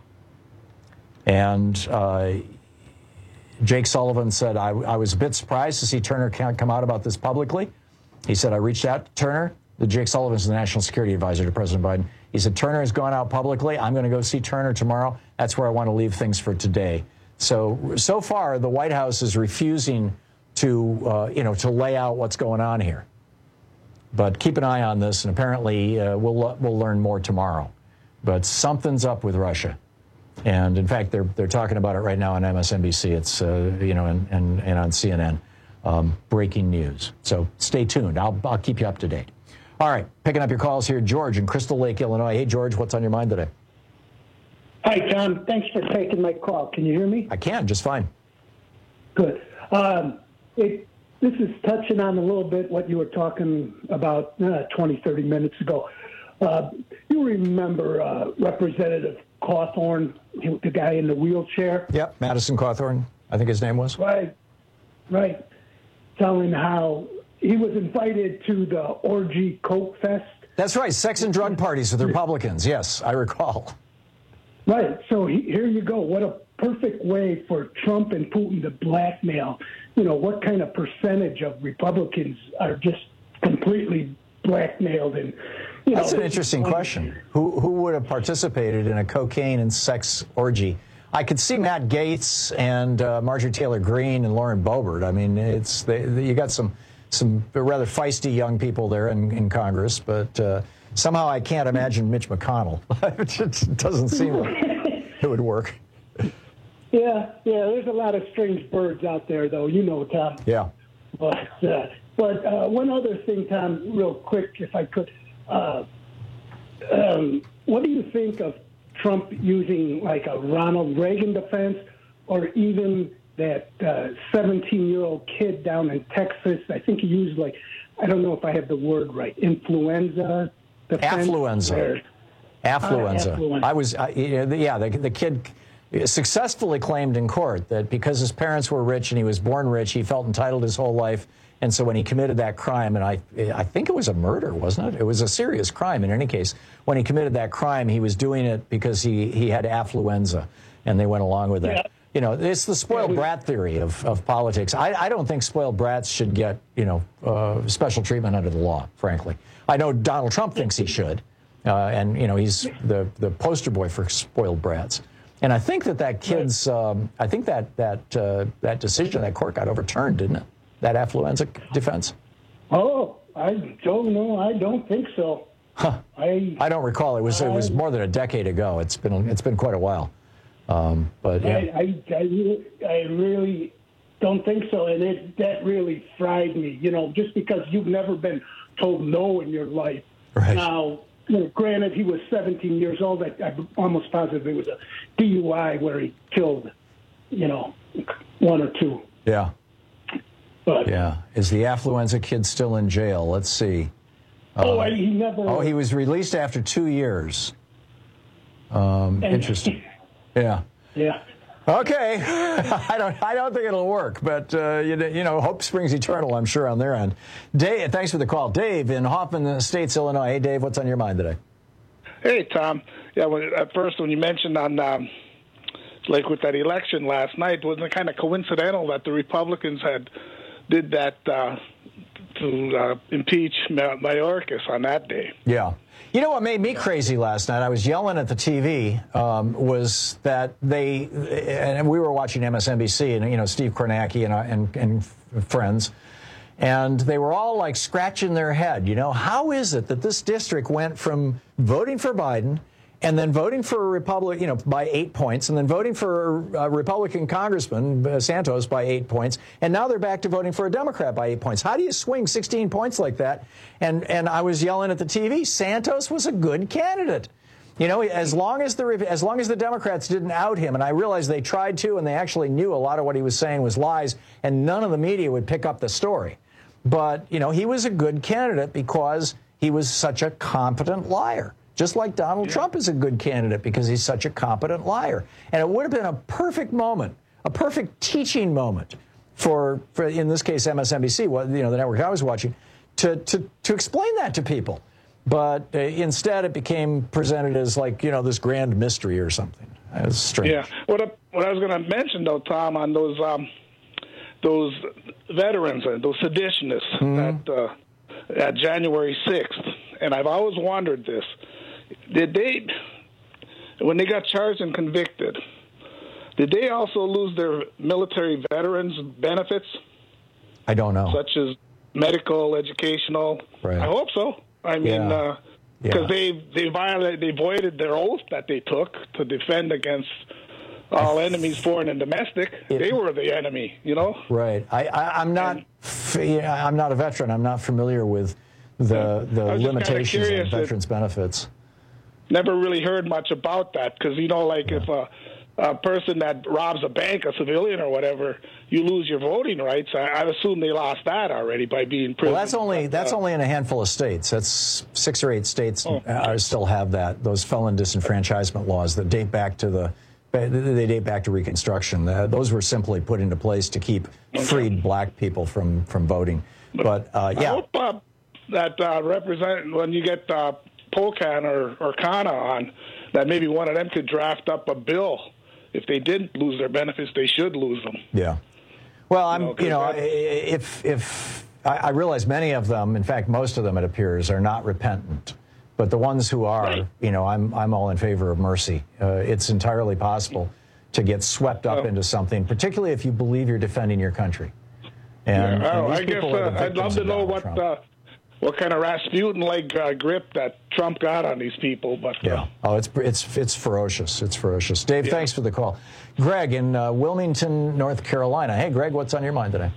And uh, Jake Sullivan said, I, I was a bit surprised to see Turner can't come out about this publicly. He said, I reached out to Turner. The Jake Sullivan is the national security advisor to President Biden. He said, Turner has gone out publicly. I'm going to go see Turner tomorrow. That's where I want to leave things for today. So, so far, the White House is refusing to, uh, you know, to lay out what's going on here. But keep an eye on this, and apparently uh, we'll we'll learn more tomorrow. But something's up with Russia. And in fact, they're they're talking about it right now on M S N B C. It's uh, you know, and, and and on C N N, um, breaking news. So stay tuned. I'll I'll keep you up to date. All right, picking up your calls here, George in Crystal Lake, Illinois. Hey, George, what's on your mind today? Hi, Tom. Thanks for taking my call. Can you hear me? I can, just fine. Good. Um, it, this is touching on a little bit what you were talking about uh, twenty, thirty minutes ago. Uh, you remember uh, Representative Cawthorn, the guy in the wheelchair? Yep, Madison Cawthorn, I think his name was. Right, right. Telling how he was invited to the Orgy Coke Fest. That's right, sex and drug parties with Republicans. Yes, I recall. Right, so he, here you go. What a perfect way for Trump and Putin to blackmail. You know, what kind of percentage of Republicans are just completely blackmailed? And you That's know, an interesting question. Who who would have participated in a cocaine and sex orgy? I could see Matt Gaetz and uh, Marjorie Taylor Greene and Lauren Boebert. I mean, it's they, they, you got some some rather feisty young people there in, in Congress, but uh, somehow I can't imagine Mitch McConnell. It doesn't seem like it would work. Yeah, yeah. There's a lot of strange birds out there, though. You know, Tom. Yeah. But uh, but uh, one other thing, Tom, real quick, if I could. Uh, um, what do you think of Trump using like a Ronald Reagan defense, or even that seventeen-year-old uh, kid down in Texas? I think he used like, I don't know if I have the word right, influenza defense. Affluenza. Or, Affluenza. Uh, affluenza. I was, uh, yeah, the, the kid successfully claimed in court that because his parents were rich and he was born rich, he felt entitled his whole life. And so when he committed that crime, and I I think it was a murder, wasn't it? It was a serious crime in any case. When he committed that crime, he was doing it because he, he had affluenza, and they went along with that. Yeah. You know, it's the spoiled brat theory of, of politics. I, I don't think spoiled brats should get, you know, uh, special treatment under the law, frankly. I know Donald Trump thinks he should, uh, and, you know, he's the, the poster boy for spoiled brats. And I think that that kid's, um, I think that that uh, that decision of that court got overturned, didn't it? That affluenza defense? Oh, I don't know. I don't think so. Huh. I I don't recall. It was I, it was more than a decade ago. It's been it's been quite a while. Um, but yeah. I, I, I, really, I really don't think so, and it that really fried me. You know, just because you've never been told no in your life. Right. Now, you know, granted, he was seventeen years old. I, I'm almost positive it was a D U I where he killed, you know, one or two. Yeah. But, yeah. Is the affluenza kid still in jail? Let's see. Oh, uh, he never. Oh, he was released after two years. Um, and, interesting. Yeah. Yeah. Okay. I don't. I don't think it'll work, but uh, you, you know, hope springs eternal. I'm sure on their end. Dave, thanks for the call, Dave in Hoffman Estates, Illinois. Hey, Dave, what's on your mind today? Hey, Tom. Yeah. When, at first, when you mentioned on. Um, like with that election last night, wasn't it kind of coincidental that the Republicans had did that uh, to uh, impeach Mayorkas on that day. Yeah. You know what made me crazy last night? I was yelling at the T V. Um, was that they and we were watching M S N B C and you know Steve Kornacki and and, and friends, and they were all like scratching their head. You know, how is it that this district went from voting for Biden and then voting for a Republican, you know, by eight points, and then voting for a Republican Congressman uh, Santos by eight points, and now they're back to voting for a Democrat by eight points. How do you swing sixteen points like that? And and I was yelling at the T V. Santos was a good candidate, you know, as long as the as long as the Democrats didn't out him. And I realized they tried to, and they actually knew a lot of what he was saying was lies, and none of the media would pick up the story. But you know, he was a good candidate because he was such a competent liar. Just like Donald yeah. Trump is a good candidate because he's such a competent liar. And it would have been a perfect moment, a perfect teaching moment for, for in this case, M S N B C, what, you know, the network I was watching, to, to, to explain that to people. But uh, instead it became presented as like, you know, this grand mystery or something. It was strange. Yeah. What I, what I was going to mention, though, Tom, on those um, those veterans and those seditionists mm-hmm. at, uh, at January sixth, and I've always wondered this. Did they, when they got charged and convicted, did they also lose their military veterans benefits? I don't know. Such as medical, educational. Right. I hope so. I mean, because yeah. uh, yeah. they they violated, they voided their oath that they took to defend against all enemies, foreign and domestic. It, they were the enemy, you know. Right. I, I I'm not. And, I'm not a veteran. I'm not familiar with the the limitations of veterans' benefits. Never really heard much about that because, you know, like yeah. if a, a person that robs a bank, a civilian or whatever, you lose your voting rights. I, I assume they lost that already by being prisoned. Well, that's only but, that's uh, only in a handful of states. That's six or eight states oh. uh, still have that. Those felon disenfranchisement laws that date back to the they date back to Reconstruction. Uh, those were simply put into place to keep okay. freed black people from from voting. But uh, yeah, I hope uh, that uh, represent when you get. Uh, Polkan or, or Kana on, that maybe one of them could draft up a bill. If they didn't lose their benefits, they should lose them. Yeah. Well, I'm, you know, you know if if I, I realize many of them, in fact, most of them, it appears, are not repentant. But the ones who are, right. you know, I'm I'm all in favor of mercy. Uh, it's entirely possible to get swept up oh. into something, particularly if you believe you're defending your country. And, yeah, oh, and I guess uh, I'd love to know what. Uh, What kind of Rasputin-like uh, grip that Trump got on these people? But uh, yeah, oh, it's it's it's ferocious. It's ferocious. Dave, yeah. thanks for the call. Greg in uh, Wilmington, North Carolina. Hey, Greg, what's on your mind today?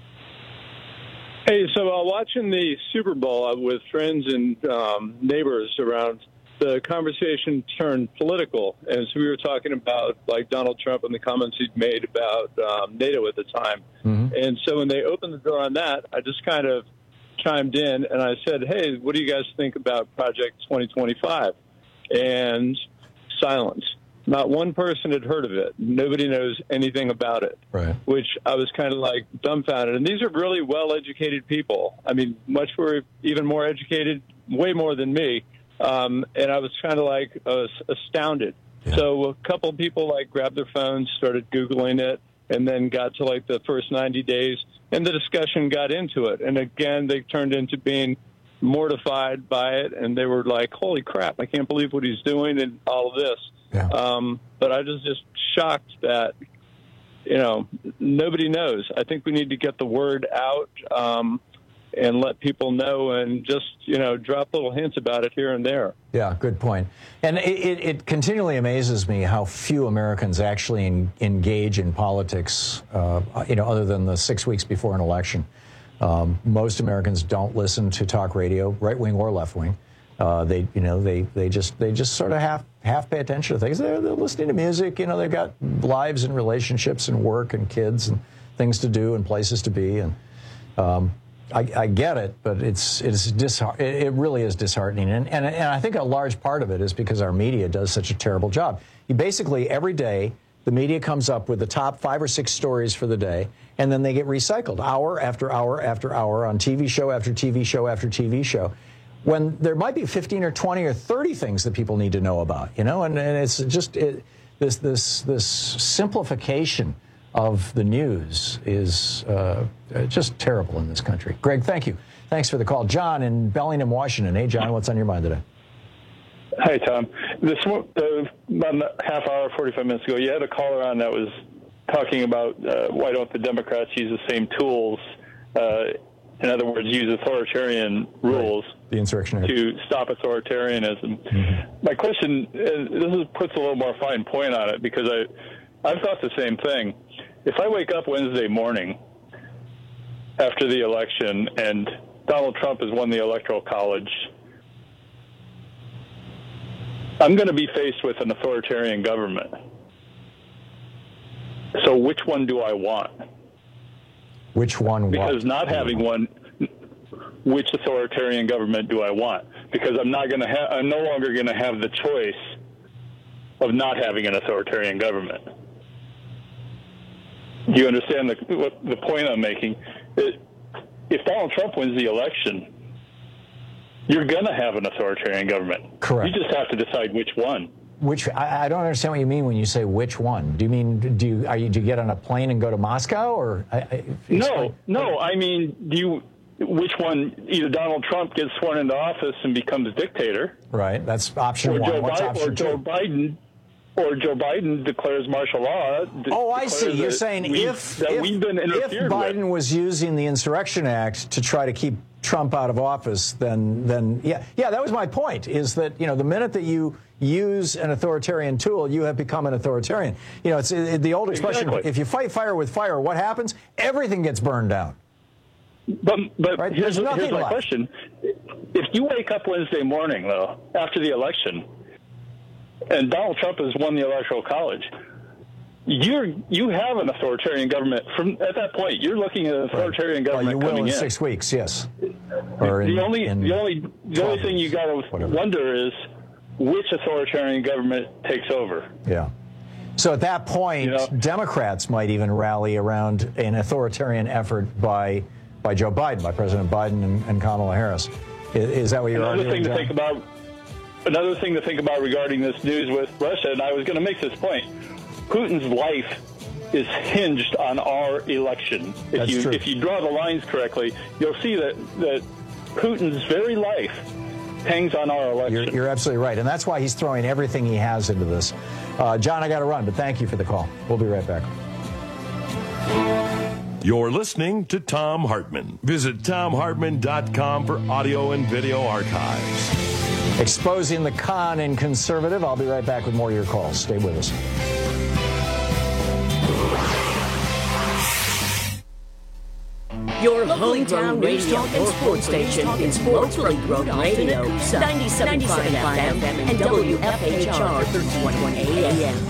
Hey, so uh, watching the Super Bowl with friends and um, neighbors around, the conversation turned political, and so we were talking about like Donald Trump and the comments he'd made about um, NATO at the time. Mm-hmm. And so when they opened the door on that, I just kind of chimed in and I said, hey, what do you guys think about Project twenty twenty-five? And silence. Not one person had heard of it. Nobody knows anything about it, right. which I was kind of like dumbfounded. And these are really well-educated people. I mean, much more, even more educated, way more than me. Um, and I was kind of like uh, astounded. Yeah. So a couple of people like grabbed their phones, started Googling it, and then got to like the first ninety days, and the discussion got into it. And again, they turned into being mortified by it, and they were like, holy crap, I can't believe what he's doing and all of this. Yeah. Um, but I was just shocked that, you know, nobody knows. I think we need to get the word out um, and let people know and just, you know, drop little hints about it here and there. Yeah, good point. And it, it, it continually amazes me how few Americans actually en- engage in politics, uh, you know, other than the six weeks before an election. Um, most Americans don't listen to talk radio, right wing or left wing. Uh, they, you know, they, they just they just sort of half half pay attention to things. They're, they're listening to music. You know, they've got lives and relationships and work and kids and things to do and places to be. And um, I, I get it, but it's it's disheart- it really is disheartening. And, and and I think a large part of it is because our media does such a terrible job. You basically every day the media comes up with the top five or six stories for the day, and then they get recycled hour after hour after hour on T V show after T V show after T V show, when there might be fifteen or twenty or thirty things that people need to know about, you know, and, and it's just it, this this this simplification of the news is uh, just terrible in this country. Greg, thank you. Thanks for the call. John in Bellingham, Washington. Hey, John, what's on your mind today? Hi, Tom. This uh, about a half hour, forty-five minutes ago, you had a caller on that was talking about uh, why don't the Democrats use the same tools, uh, in other words, use authoritarian rules right. the insurrectionary. to stop authoritarianism. Mm-hmm. My question, is, this is, puts a little more fine point on it, because I, I've thought the same thing. If I wake up Wednesday morning after the election and Donald Trump has won the Electoral College, I'm going to be faced with an authoritarian government. So which one do I want? Which one? Because what? not having one, which authoritarian government do I want? Because I'm not going to have, I'm no longer going to have the choice of not having an authoritarian government. Do you understand the what, the point I'm making? It, if Donald Trump wins the election, you're going to have an authoritarian government. Correct. You just have to decide which one. Which I, I don't understand what you mean when you say which one. Do you mean do you are you do you get on a plane and go to Moscow or? I, I, no, no. I mean, do you which one? Either Donald Trump gets sworn into office and becomes dictator, right? That's option or one. Joe What's Biden, option or Joe two? Biden, or Joe Biden declares martial law. De- oh, I see. You're saying we, if that if, we've been if Biden with. was using the Insurrection Act to try to keep Trump out of office, then then yeah, yeah, that was my point. Is that you know the minute that you use an authoritarian tool, you have become an authoritarian. You know, it's it, the old expression: exactly. if you fight fire with fire, what happens? Everything gets burned down. But but right? here's, There's here's my left. question: if you wake up Wednesday morning, though, after the election, and Donald Trump has won the Electoral College, you're you have an authoritarian government. From at that point, you're looking at an authoritarian Right. government well, you will coming in in. six weeks, yes. Or in, the only in the only the only thing you got to wonder is which authoritarian government takes over. Yeah. So at that point, You know? Democrats might even rally around an authoritarian effort by by Joe Biden, by President Biden and, and Kamala Harris. Is, is that what you're Another arguing, thing to John? think about. Another thing to think about regarding this news with Russia, and I was going to make this point: Putin's life is hinged on our election. If That's you true. if you draw the lines correctly, you'll see that that Putin's very life hangs on our election. You're, you're absolutely right, and that's why he's throwing everything he has into this. Uh, John, I got to run, but thank you for the call. We'll be right back. You're listening to Thom Hartmann. Visit Thom Hartmann dot com for audio and video archives. Exposing the con in conservative. I'll be right back with more of your calls. Stay with us. Your hometown news talk and sports station is locally grown radio, ninety-seven point five F M and W F H R thirteen twenty A M.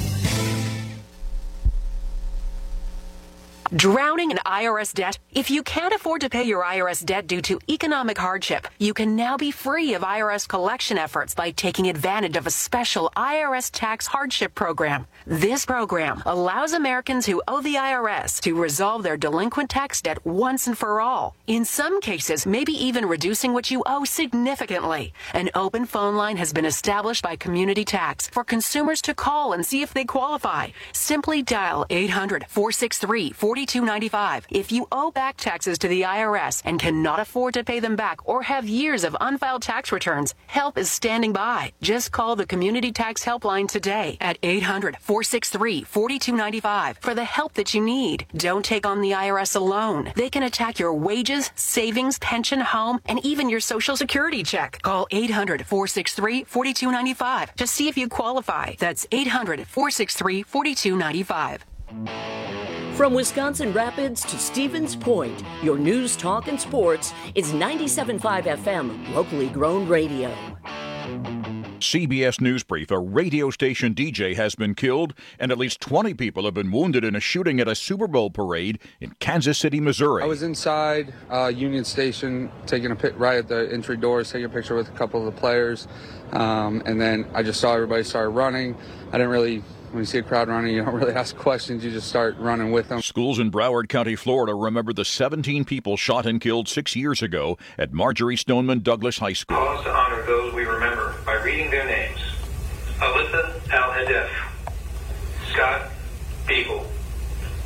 Drowning in I R S debt? If you can't afford to pay your I R S debt due to economic hardship, you can now be free of I R S collection efforts by taking advantage of a special I R S tax hardship program. This program allows Americans who owe the I R S to resolve their delinquent tax debt once and for all. In some cases, maybe even reducing what you owe significantly. An open phone line has been established by Community Tax for consumers to call and see if they qualify. Simply dial eight hundred, four six three, four two nine five. If you owe back taxes to the I R S and cannot afford to pay them back or have years of unfiled tax returns, help is standing by. Just call the Community Tax Helpline today at eight hundred, four six three, four two nine five for the help that you need. Don't take on the I R S alone. They can attack your wages, savings, pension, home, and even your Social Security check. Call eight hundred, four six three, four two nine five to see if you qualify. That's eight hundred, four six three, four two nine five. From Wisconsin Rapids to Stevens Point, your news, talk, and sports is ninety-seven point five F M, locally grown radio. C B S News Brief, a radio station D J has been killed, and at least twenty people have been wounded in a shooting at a Super Bowl parade in Kansas City, Missouri. I was inside uh, Union Station taking a pic right at the entry doors, taking a picture with a couple of the players, um, and then I just saw everybody start running. I didn't really... When you see a crowd running, you don't really ask questions. You just start running with them. Schools in Broward County, Florida remember the seventeen people shot and killed six years ago at Marjorie Stoneman Douglas High School. Pause to honor those we remember by reading their names. Alyssa Al-Hadef, Scott Beagle,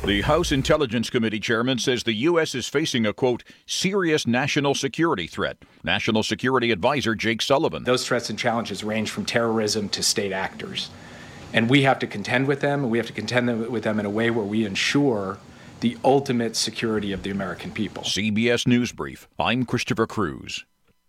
The House Intelligence Committee chairman says the U S is facing a, quote, serious national security threat. National Security Advisor Jake Sullivan. Those threats and challenges range from terrorism to state actors. And we have to contend with them, and we have to contend with them in a way where we ensure the ultimate security of the American people. C B S News Brief. I'm Christopher Cruz.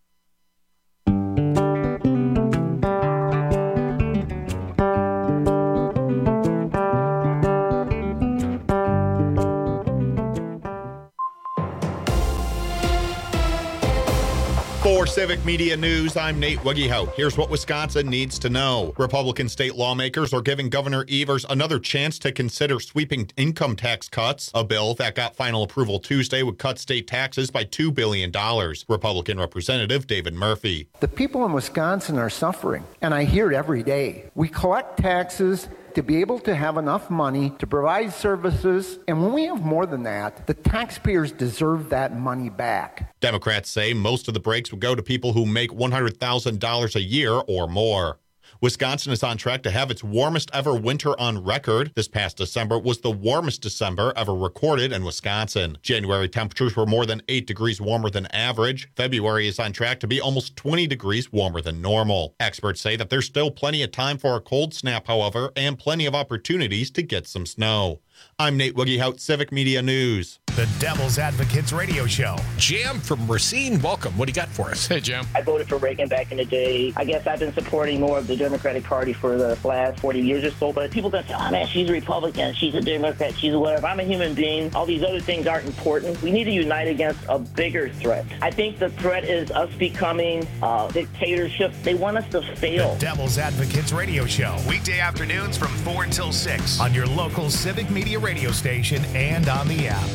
For Civic Media News, I'm Nate Wiggyhout. Here's what Wisconsin needs to know. Republican state lawmakers are giving Governor Evers another chance to consider sweeping income tax cuts. A bill that got final approval Tuesday would cut state taxes by two billion dollars. Republican Representative David Murphy. The people in Wisconsin are suffering, and I hear it every day. We collect taxes to be able to have enough money to provide services, and when we have more than that, the taxpayers deserve that money back. Democrats say most of the breaks would go to people who make one hundred thousand dollars a year or more. Wisconsin is on track to have its warmest ever winter on record. This past December was the warmest December ever recorded in Wisconsin. January temperatures were more than eight degrees warmer than average. February is on track to be almost twenty degrees warmer than normal. Experts say that there's still plenty of time for a cold snap, however, and plenty of opportunities to get some snow. I'm Nate Wiggyhout, Civic Media News. The Devil's Advocates Radio Show. Jam from Racine, welcome. What do you got for us? Hey, Jam. I voted for Reagan back in the day. I guess I've been supporting more of the Democratic Party for the last forty years or so, but people don't say, oh, man, she's a Republican, she's a Democrat, she's a whatever. I'm a human being. All these other things aren't important. We need to unite against a bigger threat. I think the threat is us becoming uh, dictatorship. They want us to fail. The Devil's Advocates Radio Show. Weekday afternoons from four until six on your local Civic Media radio station and on the app.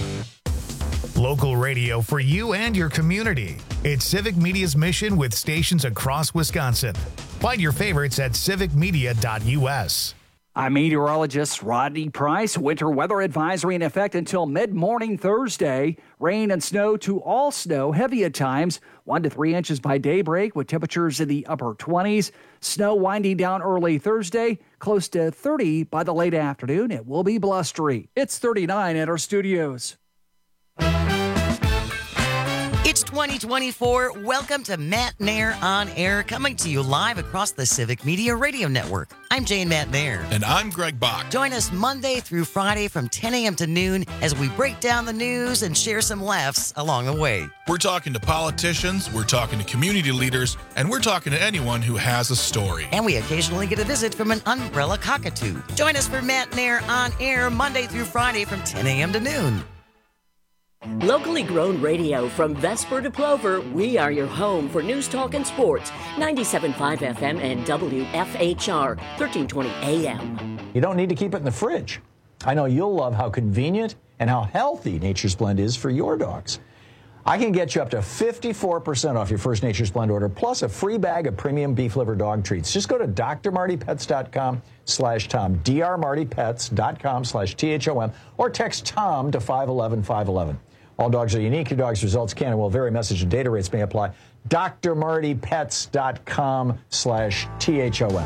Local radio for you and your community. It's Civic Media's mission with stations across Wisconsin. Find your favorites at civic media dot u s. I'm meteorologist Rodney Price. Winter weather advisory in effect until mid-morning Thursday. Rain and snow to all snow, heavy at times, one to three inches by daybreak with temperatures in the upper twenties. Snow winding down early Thursday, close to thirty by the late afternoon. It will be blustery. It's thirty-nine at our studios. It's twenty twenty-four. Welcome to Matt Nair on Air, coming to you live across the Civic Media Radio Network. I'm Jane Matt Nair. And I'm Greg Bach. Join us Monday through Friday from ten a.m. to noon as we break down the news and share some laughs along the way. We're talking to politicians, we're talking to community leaders, and we're talking to anyone who has a story. And we occasionally get a visit from an umbrella cockatoo. Join us for Matt Nair on Air Monday through Friday from ten a.m. to noon. Locally grown radio from Vesper to Plover, we are your home for news, talk, and sports. ninety-seven point five F M and W F H R, thirteen twenty A M. You don't need to keep it in the fridge. I know you'll love how convenient and how healthy Nature's Blend is for your dogs. I can get you up to fifty-four percent off your first Nature's Blend order, plus a free bag of premium beef liver dog treats. Just go to d r marty pets dot com slash Tom, d r marty pets dot com slash T H O M, or text Tom to five one one five one one. All dogs are unique. Your dog's results can and will vary. Message and data rates may apply. d r marty pets dot com slash T H O M.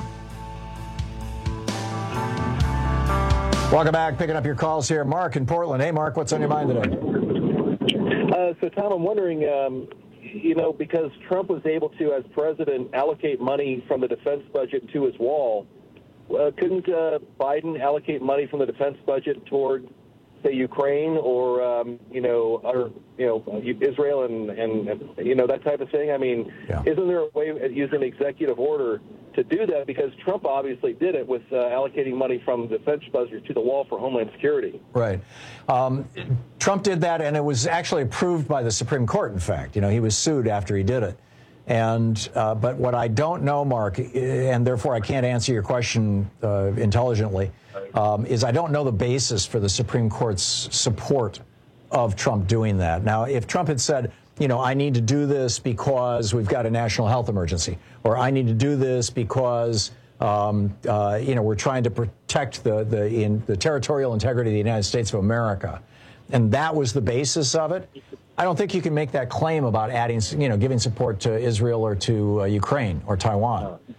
Welcome back. Picking up your calls here. Mark in Portland. Hey, Mark, what's on your mind today? Uh, so, Tom, I'm wondering, um, you know, because Trump was able to, as president, allocate money from the defense budget to his wall, uh, couldn't uh, Biden allocate money from the defense budget toward, say, Ukraine or, um, you know, or, you know, Israel and, and, and, you know, that type of thing? I mean, yeah. Isn't there a way of using executive order to do that? Because Trump obviously did it with uh, allocating money from the defense budget to the wall for Homeland Security. Right. Um, Trump did that, and it was actually approved by the Supreme Court, in fact. You know, he was sued after he did it. And uh, but what I don't know, Mark, and therefore I can't answer your question uh, intelligently, um, is I don't know the basis for the Supreme Court's support of Trump doing that. Now, if Trump had said, you know, I need to do this because we've got a national health emergency, or I need to do this because, um, uh, you know, we're trying to protect the the, in, the territorial integrity of the United States of America, and that was the basis of it, I don't think you can make that claim about adding, you know, giving support to Israel or to uh, Ukraine or Taiwan.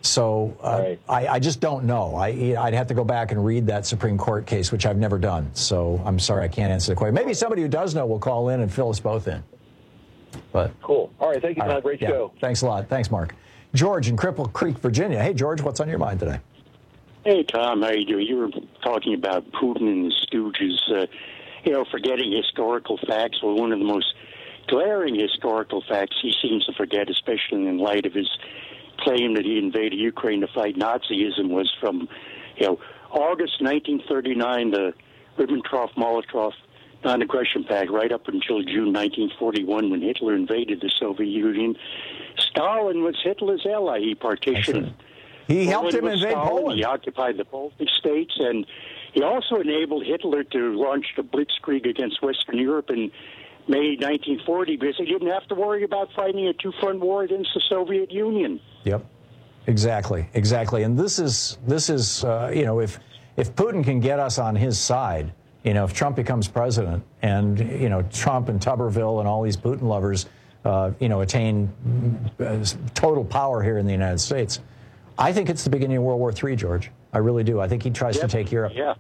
So uh, right. I, I just don't know. I, I'd have to go back and read that Supreme Court case, which I've never done. So I'm sorry I can't answer the question. Maybe somebody who does know will call in and fill us both in. But cool. All right. Thank you, Tom. Right. Great yeah. show. Thanks a lot. Thanks, Mark. George in Cripple Creek, Virginia. Hey, George, what's on your mind today? Hey, Tom. How you doing? You were talking about Putin and the Stooges, uh, you know, forgetting historical facts. Well, one of the most glaring historical facts he seems to forget, especially in light of his claim that he invaded Ukraine to fight Nazism, was from, you know, August nineteen thirty-nine, the Ribbentrop-Molotov Non-Aggression Pact, right up until June nineteen forty-one, when Hitler invaded the Soviet Union. Stalin was Hitler's ally. He partitioned. He helped him invade Stalin. Poland. He occupied the Baltic states, and he also enabled Hitler to launch the Blitzkrieg against Western Europe in May nineteen forty, because he didn't have to worry about fighting a two-front war against the Soviet Union. Yep, exactly, exactly. And this is this is uh, you know, if if Putin can get us on his side, you know, if Trump becomes president, and you know, Trump and Tuberville and all these Putin lovers, uh, you know, attain uh, total power here in the United States, I think it's the beginning of World War Three, George. I really do. I think he tries yep. to take Europe. Yeah.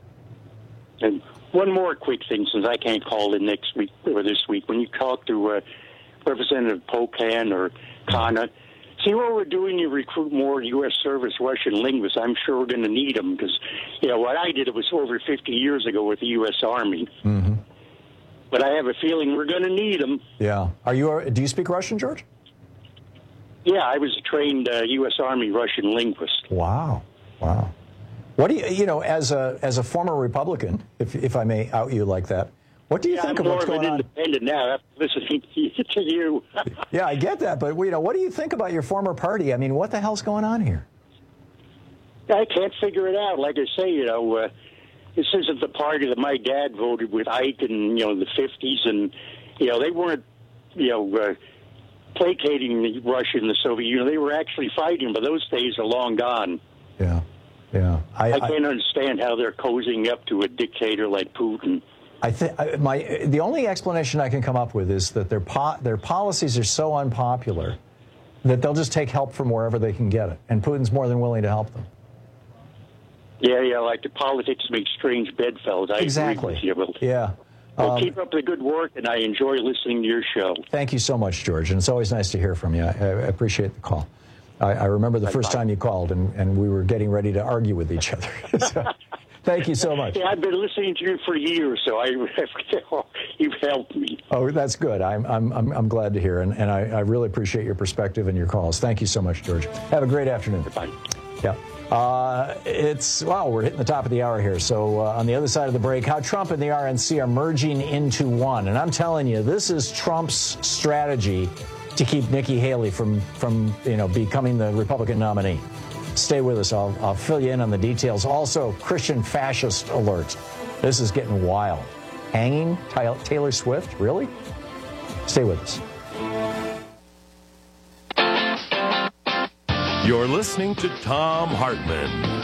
And one more quick thing, since I can't call in next week or this week, when you talk to uh, Representative Pocan or Khanna, see what we're doing, you recruit more U S service Russian linguists. I'm sure we're going to need them, because, you know, what I did, it was over fifty years ago with the U S Army. Mm-hmm. But I have a feeling we're going to need them. Yeah. Are you? Do you speak Russian, George? Yeah, I was a trained uh, U S Army Russian linguist. Wow. Wow. What do you, you know, as a as a former Republican, if if I may out you like that, what do you yeah, think I'm of what's more of going an on? independent now after listening to you. Yeah, I get that, but you know, what do you think about your former party? I mean, what the hell's going on here? I can't figure it out. Like I say, you know, uh, this isn't the party that my dad voted with Ike in, you know, the fifties, and you know, they weren't, you know, uh, placating the Russia and the Soviet Union. They were actually fighting, but those days are long gone. Yeah, yeah. I, I can't I, understand how they're cozying up to a dictator like Putin. I think my the only explanation I can come up with is that their po- their policies are so unpopular that they'll just take help from wherever they can get it, and Putin's more than willing to help them. Yeah, yeah, like the politics make strange bedfellows. I exactly. agree with you. Yeah. Well, um, keep up the good work, and I enjoy listening to your show. Thank you so much, George, and it's always nice to hear from you. I, I appreciate the call. I, I remember the first time you called, and, and we were getting ready to argue with each other. So, thank you so much. Yeah, I've been listening to you for years, so I, you've helped me. Oh, that's good. I'm I'm I'm, I'm glad to hear, and, and I, I really appreciate your perspective and your calls. Thank you so much, George. Have a great afternoon. Bye. Yeah. Uh, it's, wow, we're hitting the top of the hour here. So uh, on the other side of the break, how Trump and the R N C are merging into one. And I'm telling you, this is Trump's strategy to keep Nikki Haley from, from you know, becoming the Republican nominee. Stay with us. I'll, I'll fill you in on the details. Also, Christian fascist alert. This is getting wild. Hanging Taylor Swift? Really? Stay with us. You're listening to Thom Hartmann.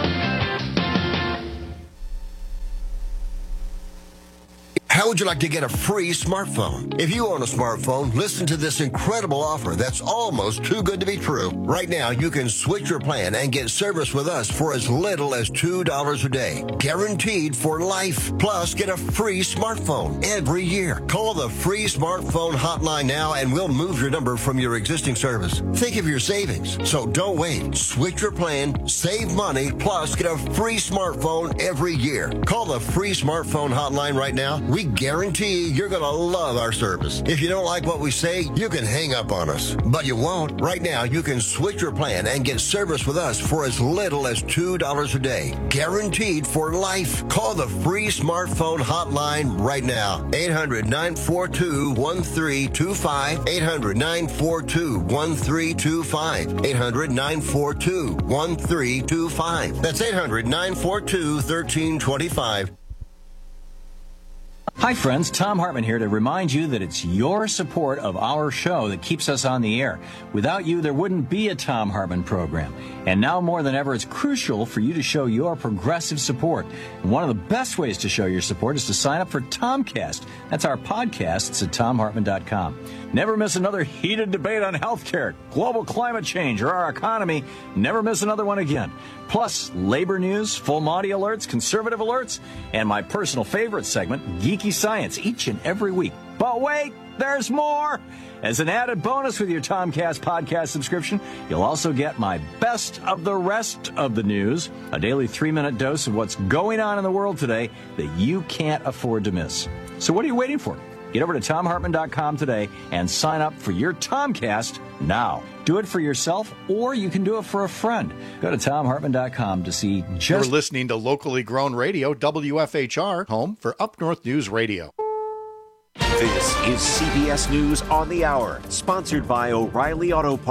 How would you like to get a free smartphone? If you own a smartphone, listen to this incredible offer that's almost too good to be true. Right now, you can switch your plan and get service with us for as little as two dollars a day. Guaranteed for life. Plus, get a free smartphone every year. Call the free smartphone hotline now and we'll move your number from your existing service. Think of your savings. So don't wait. Switch your plan, save money, plus get a free smartphone every year. Call the free smartphone hotline right now. We guarantee you're going to love our service. If you don't like what we say, you can hang up on us. But you won't. Right now, you can switch your plan and get service with us for as little as two dollars a day. Guaranteed for life. Call the free smartphone hotline right now. eight hundred, nine four two, one three two five. eight hundred, nine four two, one three two five. eight hundred, nine four two, one three two five. That's eight hundred, nine four two, one three two five. Hi, friends. Tom Hartman here to remind you that it's your support of our show that keeps us on the air. Without you, there wouldn't be a Tom Hartman program. And now more than ever, it's crucial for you to show your progressive support. And one of the best ways to show your support is to sign up for Tomcast. That's our podcast. It's at tom hartman dot com. Never miss another heated debate on healthcare, global climate change, or our economy. Never miss another one again. Plus, labor news, full Monty alerts, conservative alerts, and my personal favorite segment, Geeky Science, each and every week. But wait, there's more! As an added bonus with your Tomcast podcast subscription, you'll also get my best of the rest of the news, a daily three-minute dose of what's going on in the world today that you can't afford to miss. So what are you waiting for? Get over to tom hartman dot com today and sign up for your Tomcast now. Do it for yourself, or you can do it for a friend. Go to tom hartman dot com to see just... You're listening to locally grown radio, W F H R, home for Up North News Radio. This is C B S News on the Hour, sponsored by O'Reilly Auto Parts.